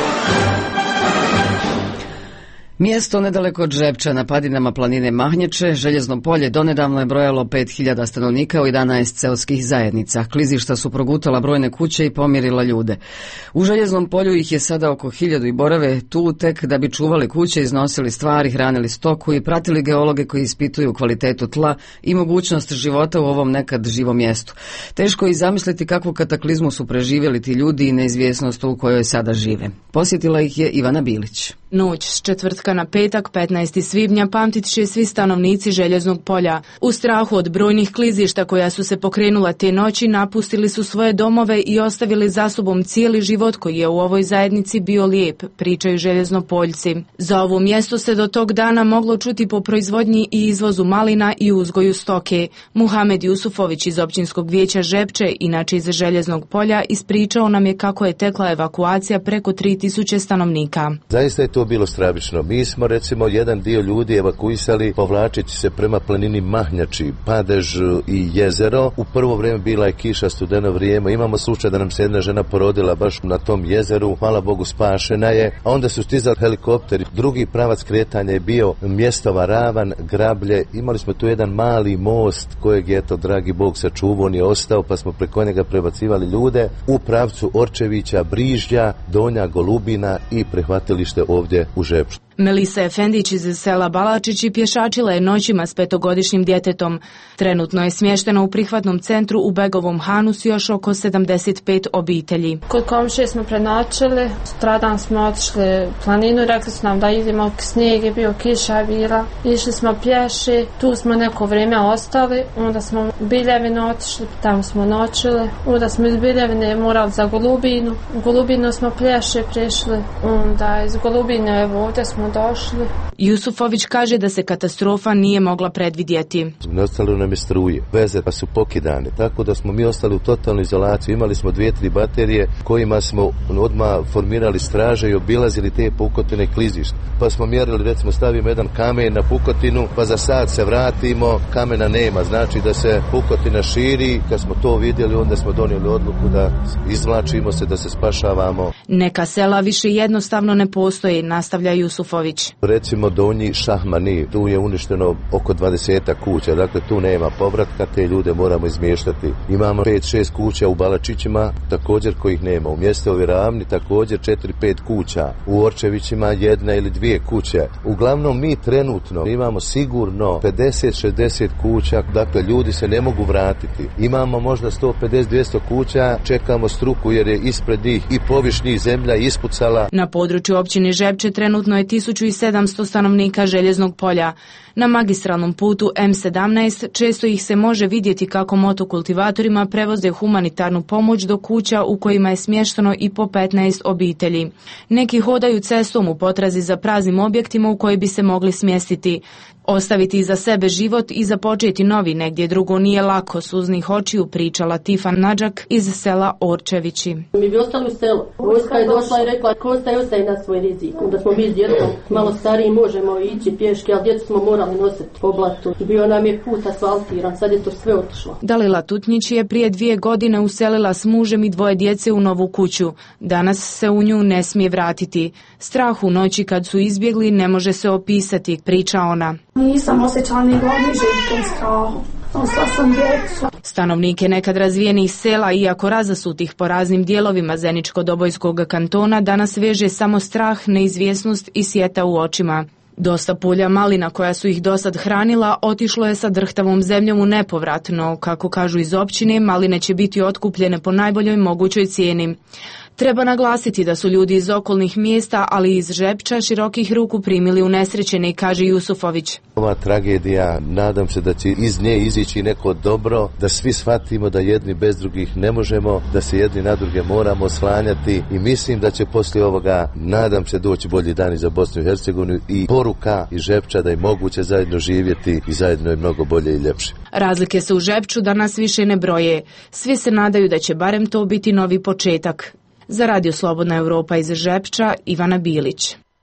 Mjesto nedaleko od Žepča na padinama planine Mahnječe, Željezno polje donedavno je brojalo pet hiljada stanovnika u jedanaest seoskih zajednica. Klizišta su progutala brojne kuće i pomirila ljude. U Željeznom polju ih je sada oko hiljadu i borave tu tek da bi čuvali kuće, iznosili stvari, hranili stoku i pratili geologe koji ispituju kvalitetu tla i mogućnost života u ovom nekad živom mjestu. Teško je i zamisliti kakvu kataklizmu su preživjeli ti ljudi i neizvjesnost u kojoj sada žive. Posjetila ih je Ivana Bilić. Noć s četvrtka na petak petnaestog svibnja pamtit će svi stanovnici Željeznog polja. U strahu od brojnih klizišta koja su se pokrenula te noći napustili su svoje domove i ostavili za sobom cijeli život koji je u ovoj zajednici bio lijep, pričaju Željeznopoljci. Za ovo mjesto se do tog dana moglo čuti po proizvodnji i izvozu malina i uzgoju stoke. Muhamed Jusufović iz općinskog vijeća Žepče, inače iz Željeznog polja, ispričao nam je kako je tekla evakuacija preko tri tisuće stanovnika. Zaista je to bilo stravično. Mi smo recimo jedan dio ljudi evakuisali povlačeći se prema planini Mahnjači, Padež i jezero. U prvo vrijeme bila je kiša, studeno vrijeme. Imamo slučaj da nam se jedna žena porodila baš na tom jezeru. Hvala Bogu spašena je. A onda su stizali helikopteri. Drugi pravac kretanja je bio Mjestova Ravan, Grablje. Imali smo tu jedan mali most kojeg je to dragi Bog sačuvao, on je ostao, pa smo preko njega prebacivali ljude u pravcu Orčevića, Brižlja, Donja Golubina i prehvatilište ovdje u Žepču. Melisa Efendić iz sela Balačić i pješačila je noćima s petogodišnjim djetetom. Trenutno je smještena u prihvatnom centru u Begovom Hanu s još oko sedamdeset pet obitelji. Kod komšije smo prenoćili, sutradan smo otišli planinu, rekli su nam da idemo, snijeg je bio, kiša je bila, išli smo pješi, tu smo neko vrijeme ostali, onda smo u Biljevinu otišli, tamo smo noćili, onda smo iz Biljevine morali za Golubinu, u Golubinu smo pješi prišli, onda iz Golubine evo ovdje smo došli. Jusufović kaže da se katastrofa nije mogla predvidjeti. Ostalo nam je struje, veze pa su pokidane, tako da smo mi ostali u totalnoj izolaciji. Imali smo dvije, tri baterije kojima smo odmah formirali straže i obilazili te pukotine klizišta. Pa smo mjerili, recimo stavimo jedan kamen na pukotinu, pa za sat se vratimo, kamena nema, znači da se pukotina širi. Kad smo to vidjeli, onda smo donijeli odluku da izvlačimo se, da se spašavamo. Neka sela više jednostavno ne postoje, nastavlja Jusufović. Recimo Donji Šahmani, tu je uništeno oko dvadeset kuća, dakle tu nema povratka, te ljude moramo izmještati. Imamo pet šest kuća u Balačićima, također kojih nema. U Mjestovi Ravni također četiri pet kuća. U Orčevićima jedna ili dvije kuće. Uglavnom mi trenutno imamo sigurno pedeset šezdeset kuća, dakle ljudi se ne mogu vratiti. Imamo možda sto pedeset dvjesto kuća, čekamo struku jer je ispred njih i povišnjih zemlja ispucala. Na području općine Žepče trenutno je tisuću sedamsto stanovnika Željeznog polja. Na magistralnom putu M sedamnaest često ih se može vidjeti kako motokultivatorima prevoze humanitarnu pomoć do kuća u kojima je smješteno i po petnaest obitelji. Neki hodaju cestom u potrazi za praznim objektima u koji bi se mogli smjestiti. Ostaviti iza sebe život i započeti novi negdje drugo nije lako, suznih očiju pričala Tifan Nadžak iz sela Orčevići. Mi bi ostali u selu. Vojska je došla i rekla ko ostaje, ostaje na svoj rizik. Da smo mi s djetom malo stariji možemo ići pješke, ali djecu smo morali nositi po blatu. Bio nam je put asfaltiran, sad je to sve otišlo. Dalila Tutnjić je prije dvije godine uselila s mužem i dvoje djece u novu kuću. Danas se u nju ne smije vratiti. Strah u noći kad su izbjegli ne može se opisati, priča ona. Nisam osjećala ni godiže u tom strahu. Osla sam djecu. Stanovnike nekad razvijenih sela, iako razasutih po raznim dijelovima Zeničko-Dobojskog kantona, danas veže samo strah, neizvjesnost i sjeta u očima. Dosta polja malina koja su ih dosad hranila otišlo je sa drhtavom zemljom u nepovrat, no kako kažu iz općine, maline će biti otkupljene po najboljoj mogućoj cijeni. Treba naglasiti da su ljudi iz okolnih mjesta, ali i iz Žepča, širokih ruku primili unesrećene, kaže Jusufović. Ova tragedija, nadam se da će iz nje izići neko dobro, da svi shvatimo da jedni bez drugih ne možemo, da se jedni na druge moramo oslanjati i mislim da će poslije ovoga, nadam se, doći bolji dani za Bosnu i Hercegovinu i poruka iz Žepča da je moguće zajedno živjeti i zajedno je mnogo bolje i ljepše. Razlike se u Žepču danas više ne broje. Svi se nadaju da će barem to biti novi početak. Za Radio Slobodna Europa iz Žepča, Ivana Bilić.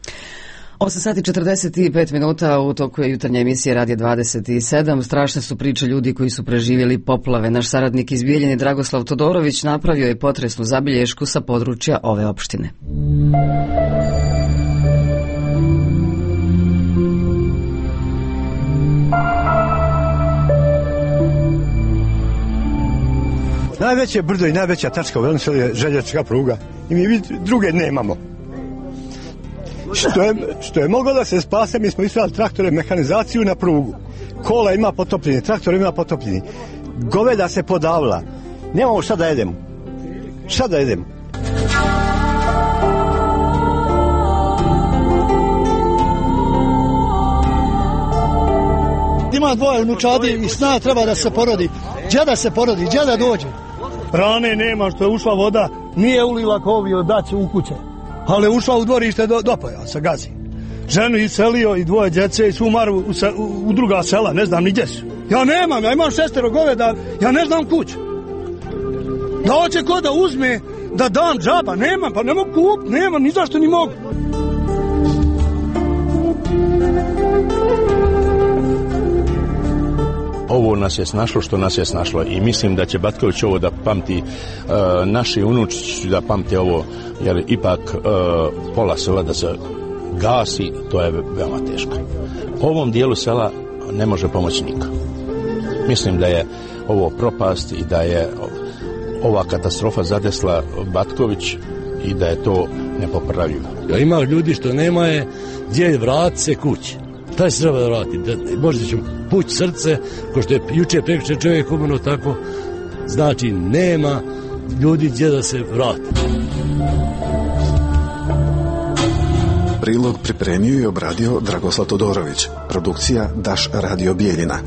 osam sati četrdeset pet minuta, u toku je jutarnja emisija Radija dvadeset sedam. Strašne su priče ljudi koji su preživjeli poplave. Naš saradnik iz Bijeljine Dragoslav Todorović napravio je potresnu zabilješku sa područja ove opštine. Najveće brdo i najveća tačka u Velikom Selu je željeznička pruga i mi druge nemamo. Što je, što je moglo da se spase, mi smo istrali traktore, mehanizaciju na prugu. Kola ima potopljenje, traktor ima potopljenje. Goveda se podavila. Nemamo šta da jedemo. Šta da jedemo? Ima dvoje unučadi i sna treba da se porodi. Gdje da se porodi, gdje da dođe? Rane nema, što je ušla voda, nije ulila kovio daće u kuće. Ali je ušla u dvorište do, do pojasa, gazi. Ženu iselio i dvoje djece i svu Maru u, se, u, u druga sela, ne znam ni gdje su. Ja nemam, ja imam šestero goveda, ja ne znam kuću. Da hoće ko da uzme, da dam džaba, nemam, pa ne mogu kup, nemam, ni zašto ni mogu. Ovo nas je snašlo što nas je snašlo i mislim da će Batković ovo da pamti, uh, naši unučići da pamte ovo, jer ipak uh, pola sela da se gasi, to je veoma teško. Ovom dijelu sela ne može pomoći niko. Mislim da je ovo propast i da je ova katastrofa zadesla Batković i da je to nepopravljivo. Ja, ima ljudi što nema je gdje vrati se kući. Taj se treba da vrati, da, možda će pući srce, ko što je juče prekriče čovjek umrno tako, znači nema ljudi gdje da se vrati. Prilog pripremio i obradio Dragoslav Todorović, produkcija Daš Radio Bijeljina.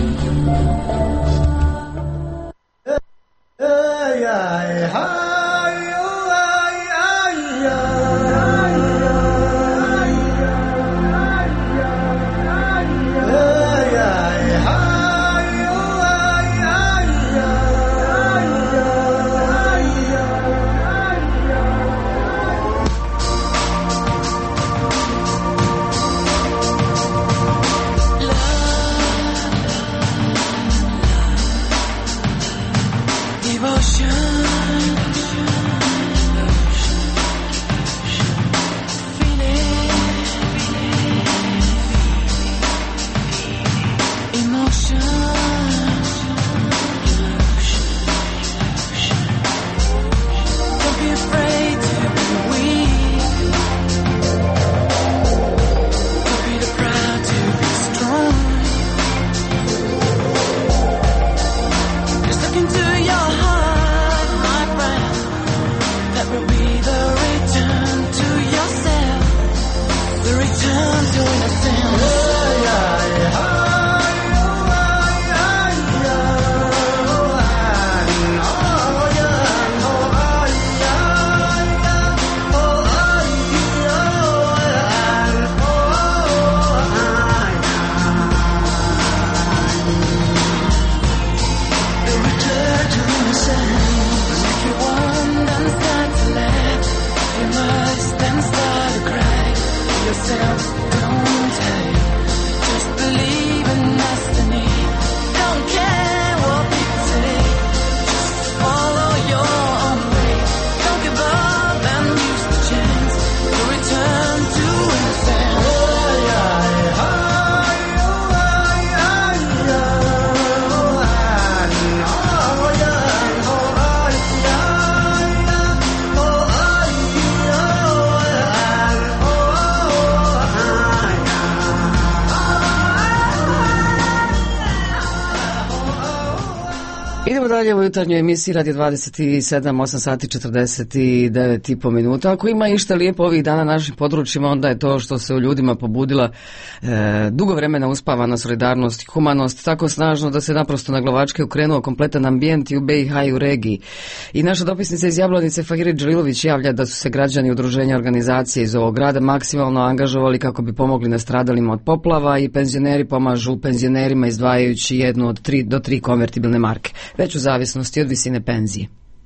Dalje u jutarnjoj emisiji Radija dvadeset sedam, osam sati četrdeset devet i po minuta. Ako ima išta lijepo ovih dana na našim područjima, onda je to što se u ljudima pobudila e, dugo vremena uspavana solidarnost i humanost, tako snažno da se naprosto na glavačke ukrenuo kompletan ambijent i u be i ha i u regiji. I naša dopisnica iz Jablanice Fahiri Dželilović javlja da su se građani udruženja organizacije iz ovog grada maksimalno angažovali kako bi pomogli nastradalima od poplava i penzioneri pomažu penzionerima izdvajajući jednu od tri do tri konvertibilne marke, već u zavisnosti od visine penzije.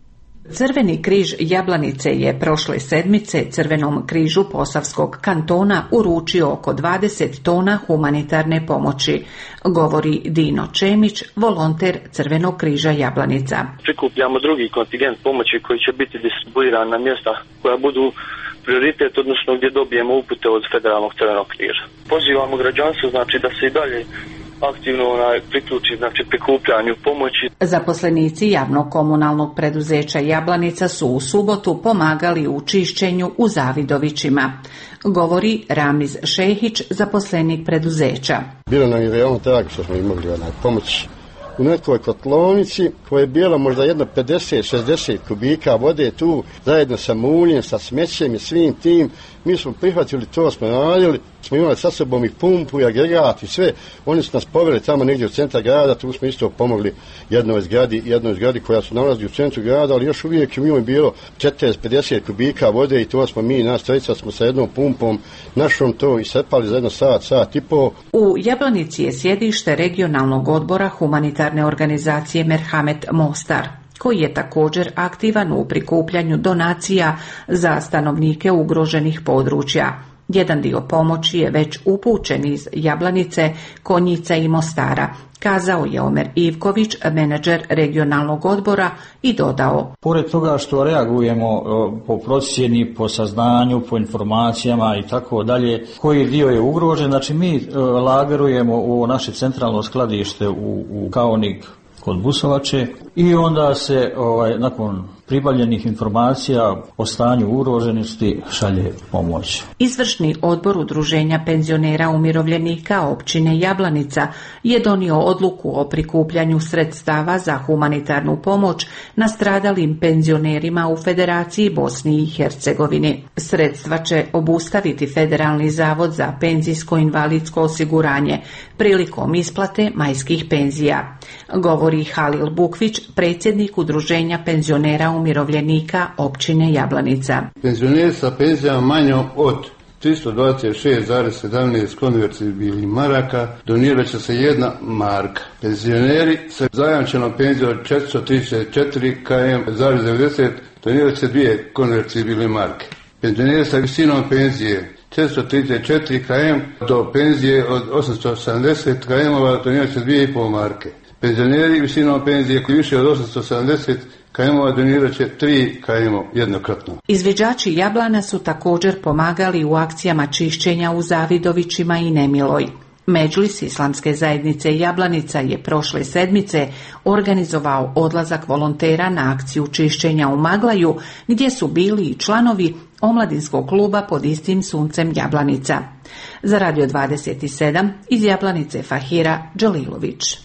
Crveni križ Jablanice je prošle sedmice Crvenom križu Posavskog kantona uručio oko dvadeset tona humanitarne pomoći, govori Dino Čemić, volonter Crvenog križa Jablanica. Prikupljamo drugi kontingent pomoći koji će biti distribuiran na mjesta koja budu prioritet, odnosno gdje dobijemo upute od Federalnog Crvenog križa. Pozivamo građanstvo, znači, da se i dalje aktivno onaj, priključi, znači, prikupljanju pomoći. Zaposlenici javnog komunalnog preduzeća Jablanica su u subotu pomagali u čišćenju u Zavidovićima, govori Ramiz Šehić, zaposlenik preduzeća. Bilo nam je veoma drago što smo imali onaj pomoć u nekoj kotlovnici koja je bila možda jedno pedeset šezdeset kubika vode tu, zajedno sa muljem, sa smećem i svim tim. Mi smo prihvatili to, smo radili, smo imali sa sobom i pumpu i agregat i sve. Oni su nas poveli tamo negdje u centar grada, tu smo isto pomogli jednoj zgradi, jednoj zgradi koja se nalazi u centru grada, ali još uvijek u njoj bilo četrdeset pedeset kubika vode i to smo mi, nas trojica smo sa jednom pumpom našom to isrpali za jedno sat, sat i pol. U Jablanici je sjedište regionalnog odbora humanitarne organizacije Merhamet Mostar, koji je također aktivan u prikupljanju donacija za stanovnike ugroženih područja. Jedan dio pomoći je već upućen iz Jablanice, Konjica i Mostara, kazao je Omer Ivković, menadžer regionalnog odbora, i dodao: Pored toga što reagujemo po procjeni, po saznanju, po informacijama i tako dalje, koji dio je ugrožen, znači mi lagerujemo u naše centralno skladište u, u Kaonik kod Busovače i onda se ovaj, nakon pribavljenih informacija o stanju ugroženosti šalje pomoć. Izvršni odbor Udruženja penzionera umirovljenika općine Jablanica je donio odluku o prikupljanju sredstava za humanitarnu pomoć nastradalim penzionerima u Federaciji Bosni i Hercegovini. Sredstva će obustaviti Federalni zavod za penzijsko-invalidsko osiguranje prilikom isplate majskih penzija, govori Halil Bukvić, predsjednik Udruženja penzionera umirovljenika općine Jablanica. Penzioneri sa penzijama manjom od tristo dvadeset šest zarez sedamnaest konvertibilnih maraka donirat će se jedna marka. Penzioneri sa zajamčenom penzijom od četiristo trideset četiri zarez devedeset donirat će se dvije konvertibilne marke. Penzioneri sa visinom penzije četiristo trideset četiri do penzije od osamsto sedamdeset donirat će dvije i pol marke. Penzioneri visinom penzije koji više od osamsto sedamdeset kajmova donirat će tri kajmo jednokratno. Izviđači Jablana su također pomagali u akcijama čišćenja u Zavidovićima i Nemiloj. Medžlis Islamske zajednice Jablanica je prošle sedmice organizovao odlazak volontera na akciju čišćenja u Maglaju, gdje su bili i članovi omladinskog kluba pod istim suncem Jablanica. Za Radio dvadeset sedam iz Jablanice Fahira Đalilović.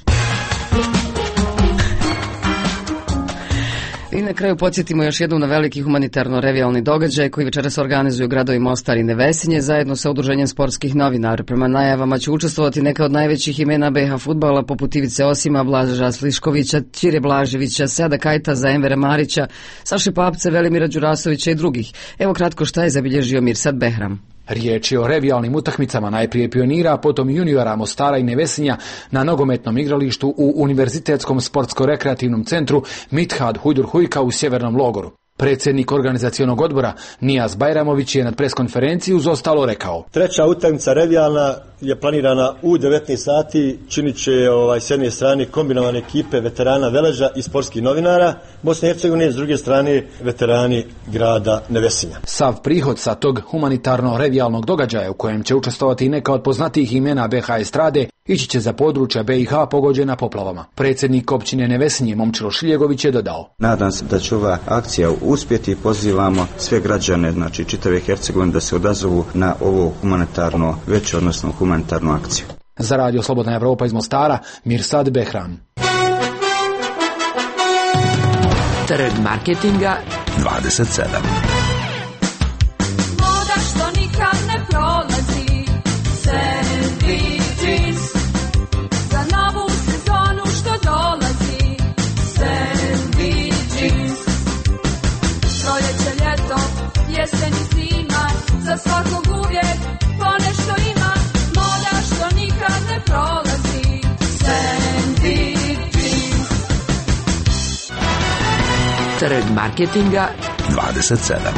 I na kraju podsjetimo još jednom na veliki humanitarno-revijalni događaj koji večeras organizuju gradovi Mostar i Nevesinje zajedno sa Udruženjem sportskih novinara. Prema najavama će učestvovati neka od najvećih imena be ha fudbala poput Ivice Osima, Blaža Sliškovića, Ćire Blaževića, Sada Kajtaza, Envera Marića, Saše Papce, Velimira Đurasovića i drugih. Evo kratko šta je zabilježio Mirsad Behram. Riječ je o revijalnim utakmicama, najprije pionira, a potom juniora Mostara i Nevesinja na nogometnom igralištu u Univerzitetskom sportsko-rekreativnom centru Mithad Hujdur Hujka u Sjevernom Logoru. Predsjednik organizacionog odbora Nijaz Bajramović je na preskonferenciji uz ostalo rekao: Treća utakmica revijalna je planirana u devetnaest sati, činit će ovaj, s jedne strane kombinovane ekipe veterana Veleža i sportskih novinara Bosne i Hercegovine, s druge strane veterani grada Nevesinja. Sav prihod sa tog humanitarno-revijalnog događaja u kojem će učestvovati neka od poznatijih imena be ha estrade ići će za područja be i ha pogođena poplavama. Predsjednik općine Nevesinje Momčilo Šiljegović je dodao: Nadam se da će ova akcija uspjeti i pozivamo sve građane, znači čitave Hercegovine, da se odazovu na ovo humanitarno veće, odnosno humanitarnu akciju. Za Radio Slobodna Evropa iz Mostara, Mirsad Behram. Trg marketinga dvadeset sedam. Moda što nikad ne prolazi, Sandy jeans. Za novu sezonu što dolazi, Sandy jeans. Proljeće, ljeto, jesen i zima, za svakog uvijek ponešto ima. Moda što nikad ne prolazi, Sandy jeans. Trg marketinga dvadeset sedam.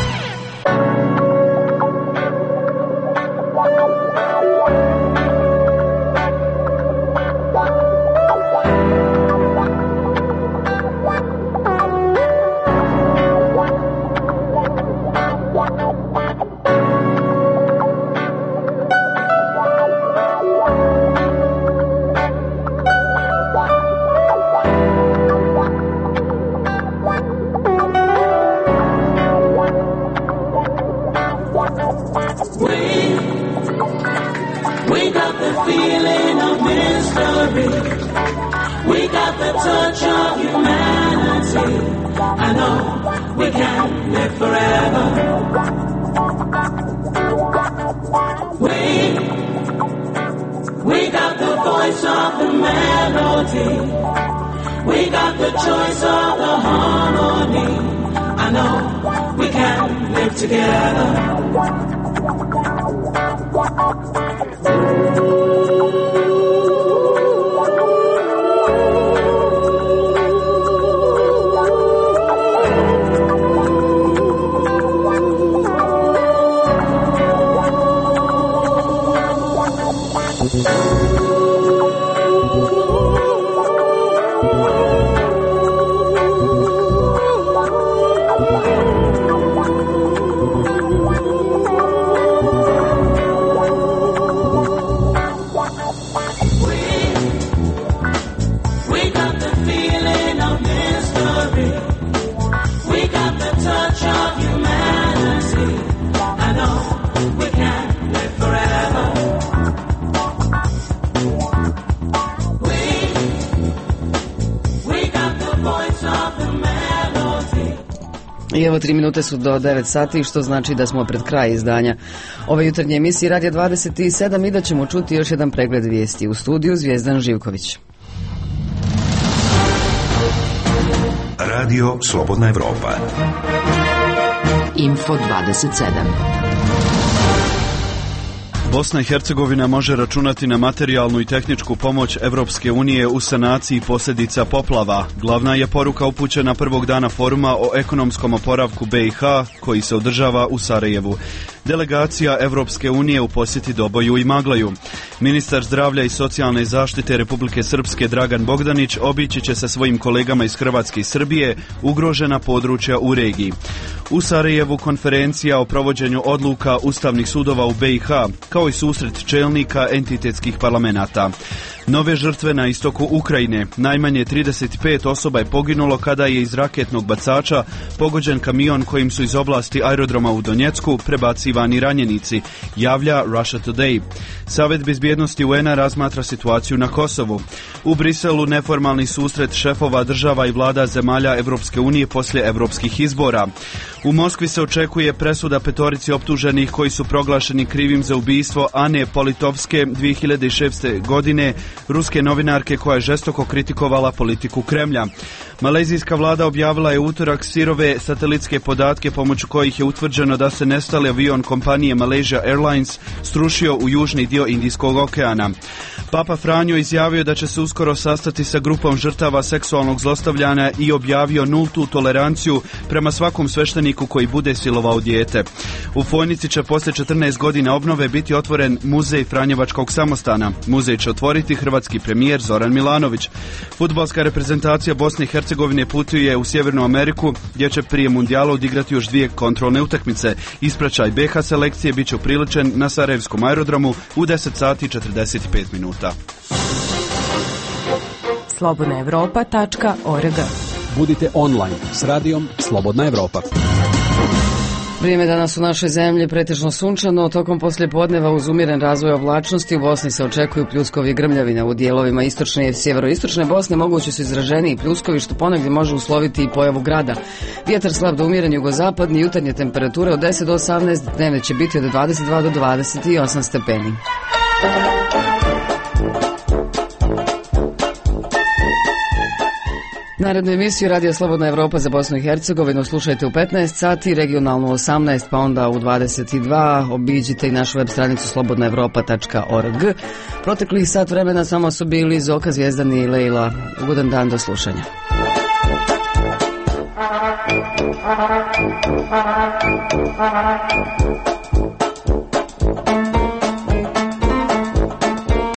I evo tri minute su do devet sati, što znači da smo pred kraj izdanja ove jutarnje emisije Radija dvadeset sedam i da ćemo čuti još jedan pregled vijesti. U studiju Zvijezdan Živković. Radio Slobodna Evropa. Info dvadeset sedam. Bosna i Hercegovina može računati na materijalnu i tehničku pomoć Evropske unije u sanaciji posljedica poplava. Glavna je poruka upućena prvog dana foruma o ekonomskom oporavku B i H koji se održava u Sarajevu. Delegacija Evropske unije u posjeti Doboju i Maglaju. Ministar zdravlja i socijalne zaštite Republike Srpske Dragan Bogdanić obići će sa svojim kolegama iz Hrvatske i Srbije ugrožena područja u regiji. U Sarajevu konferencija o provođenju odluka ustavnih sudova u B i H, kao i susret čelnika entitetskih parlamenata. Nove žrtve na istoku Ukrajine. Najmanje trideset pet osoba je poginulo kada je iz raketnog bacača pogođen kamion kojim su iz oblasti aerodroma u Donjecku prebacivani ranjenici, javlja Russia Today. Savjet bezbjednosti U N A razmatra situaciju na Kosovu. U Briselu neformalni susret šefova država i vlada zemalja Evropske unije poslije evropskih izbora. U Moskvi se očekuje presuda petorici optuženih koji su proglašeni krivim za ubistvo Ane Politovske dvije hiljade šeste. godine, ruske novinarke koja je žestoko kritikovala politiku Kremlja. Malezijska vlada objavila je utorak sirove satelitske podatke pomoću kojih je utvrđeno da se nestali avion kompanije Malaysia Airlines strušio u južni dio Indijskog okeana. Papa Franjo izjavio da će se uskoro sastati sa grupom žrtava seksualnog zlostavljanja i objavio nultu toleranciju prema svakom svešteniku koji bude silovao dijete. U Fojnici će poslije četrnaest godina obnove biti otvoren muzej Franjevačkog samostana. Muzej će otvoriti hrvatski premijer Zoran Milanović. Fudbalska reprezentacija Bosne i Hercegovine putuje u Sjevernu Ameriku gdje će prije mundijala odigrati još dvije kontrolne utakmice. Ispraćaj B H selekcije bit će upriličen na Sarajevskom aerodromu u deset sati i četrdeset pet minuta. slobodna evropa tačka org. Budite online s radijom Slobodna Evropa. Vrijeme danas u našoj zemlji pretežno sunčano, tokom poslijepodneva uz umjeren razvoj oblačnosti u Bosni se očekuju pljuskovi i grmljavine. U dijelovima istočne i sjeveroistočne Bosne mogući su izraženiji pljuskovi što ponegdje može usloviti i pojavu grada. Vjetar slab do umjeren jugozapadni, jutarnje temperature od deset do osamnaest, dnevne će biti od dvadeset dva do dvadeset osam stepeni. Narednu emisiju Radija Slobodna Evropa za Bosnu i Hercegovinu slušajte u petnaest sati, regionalno u osamnaest, pa onda u dvadeset dva. Obiđite i našu web stranicu slobodna evropa tačka org. Proteklih sat vremena samo su bili Zoka, Zvijezdan i Lejla. Ugodan dan, do slušanja.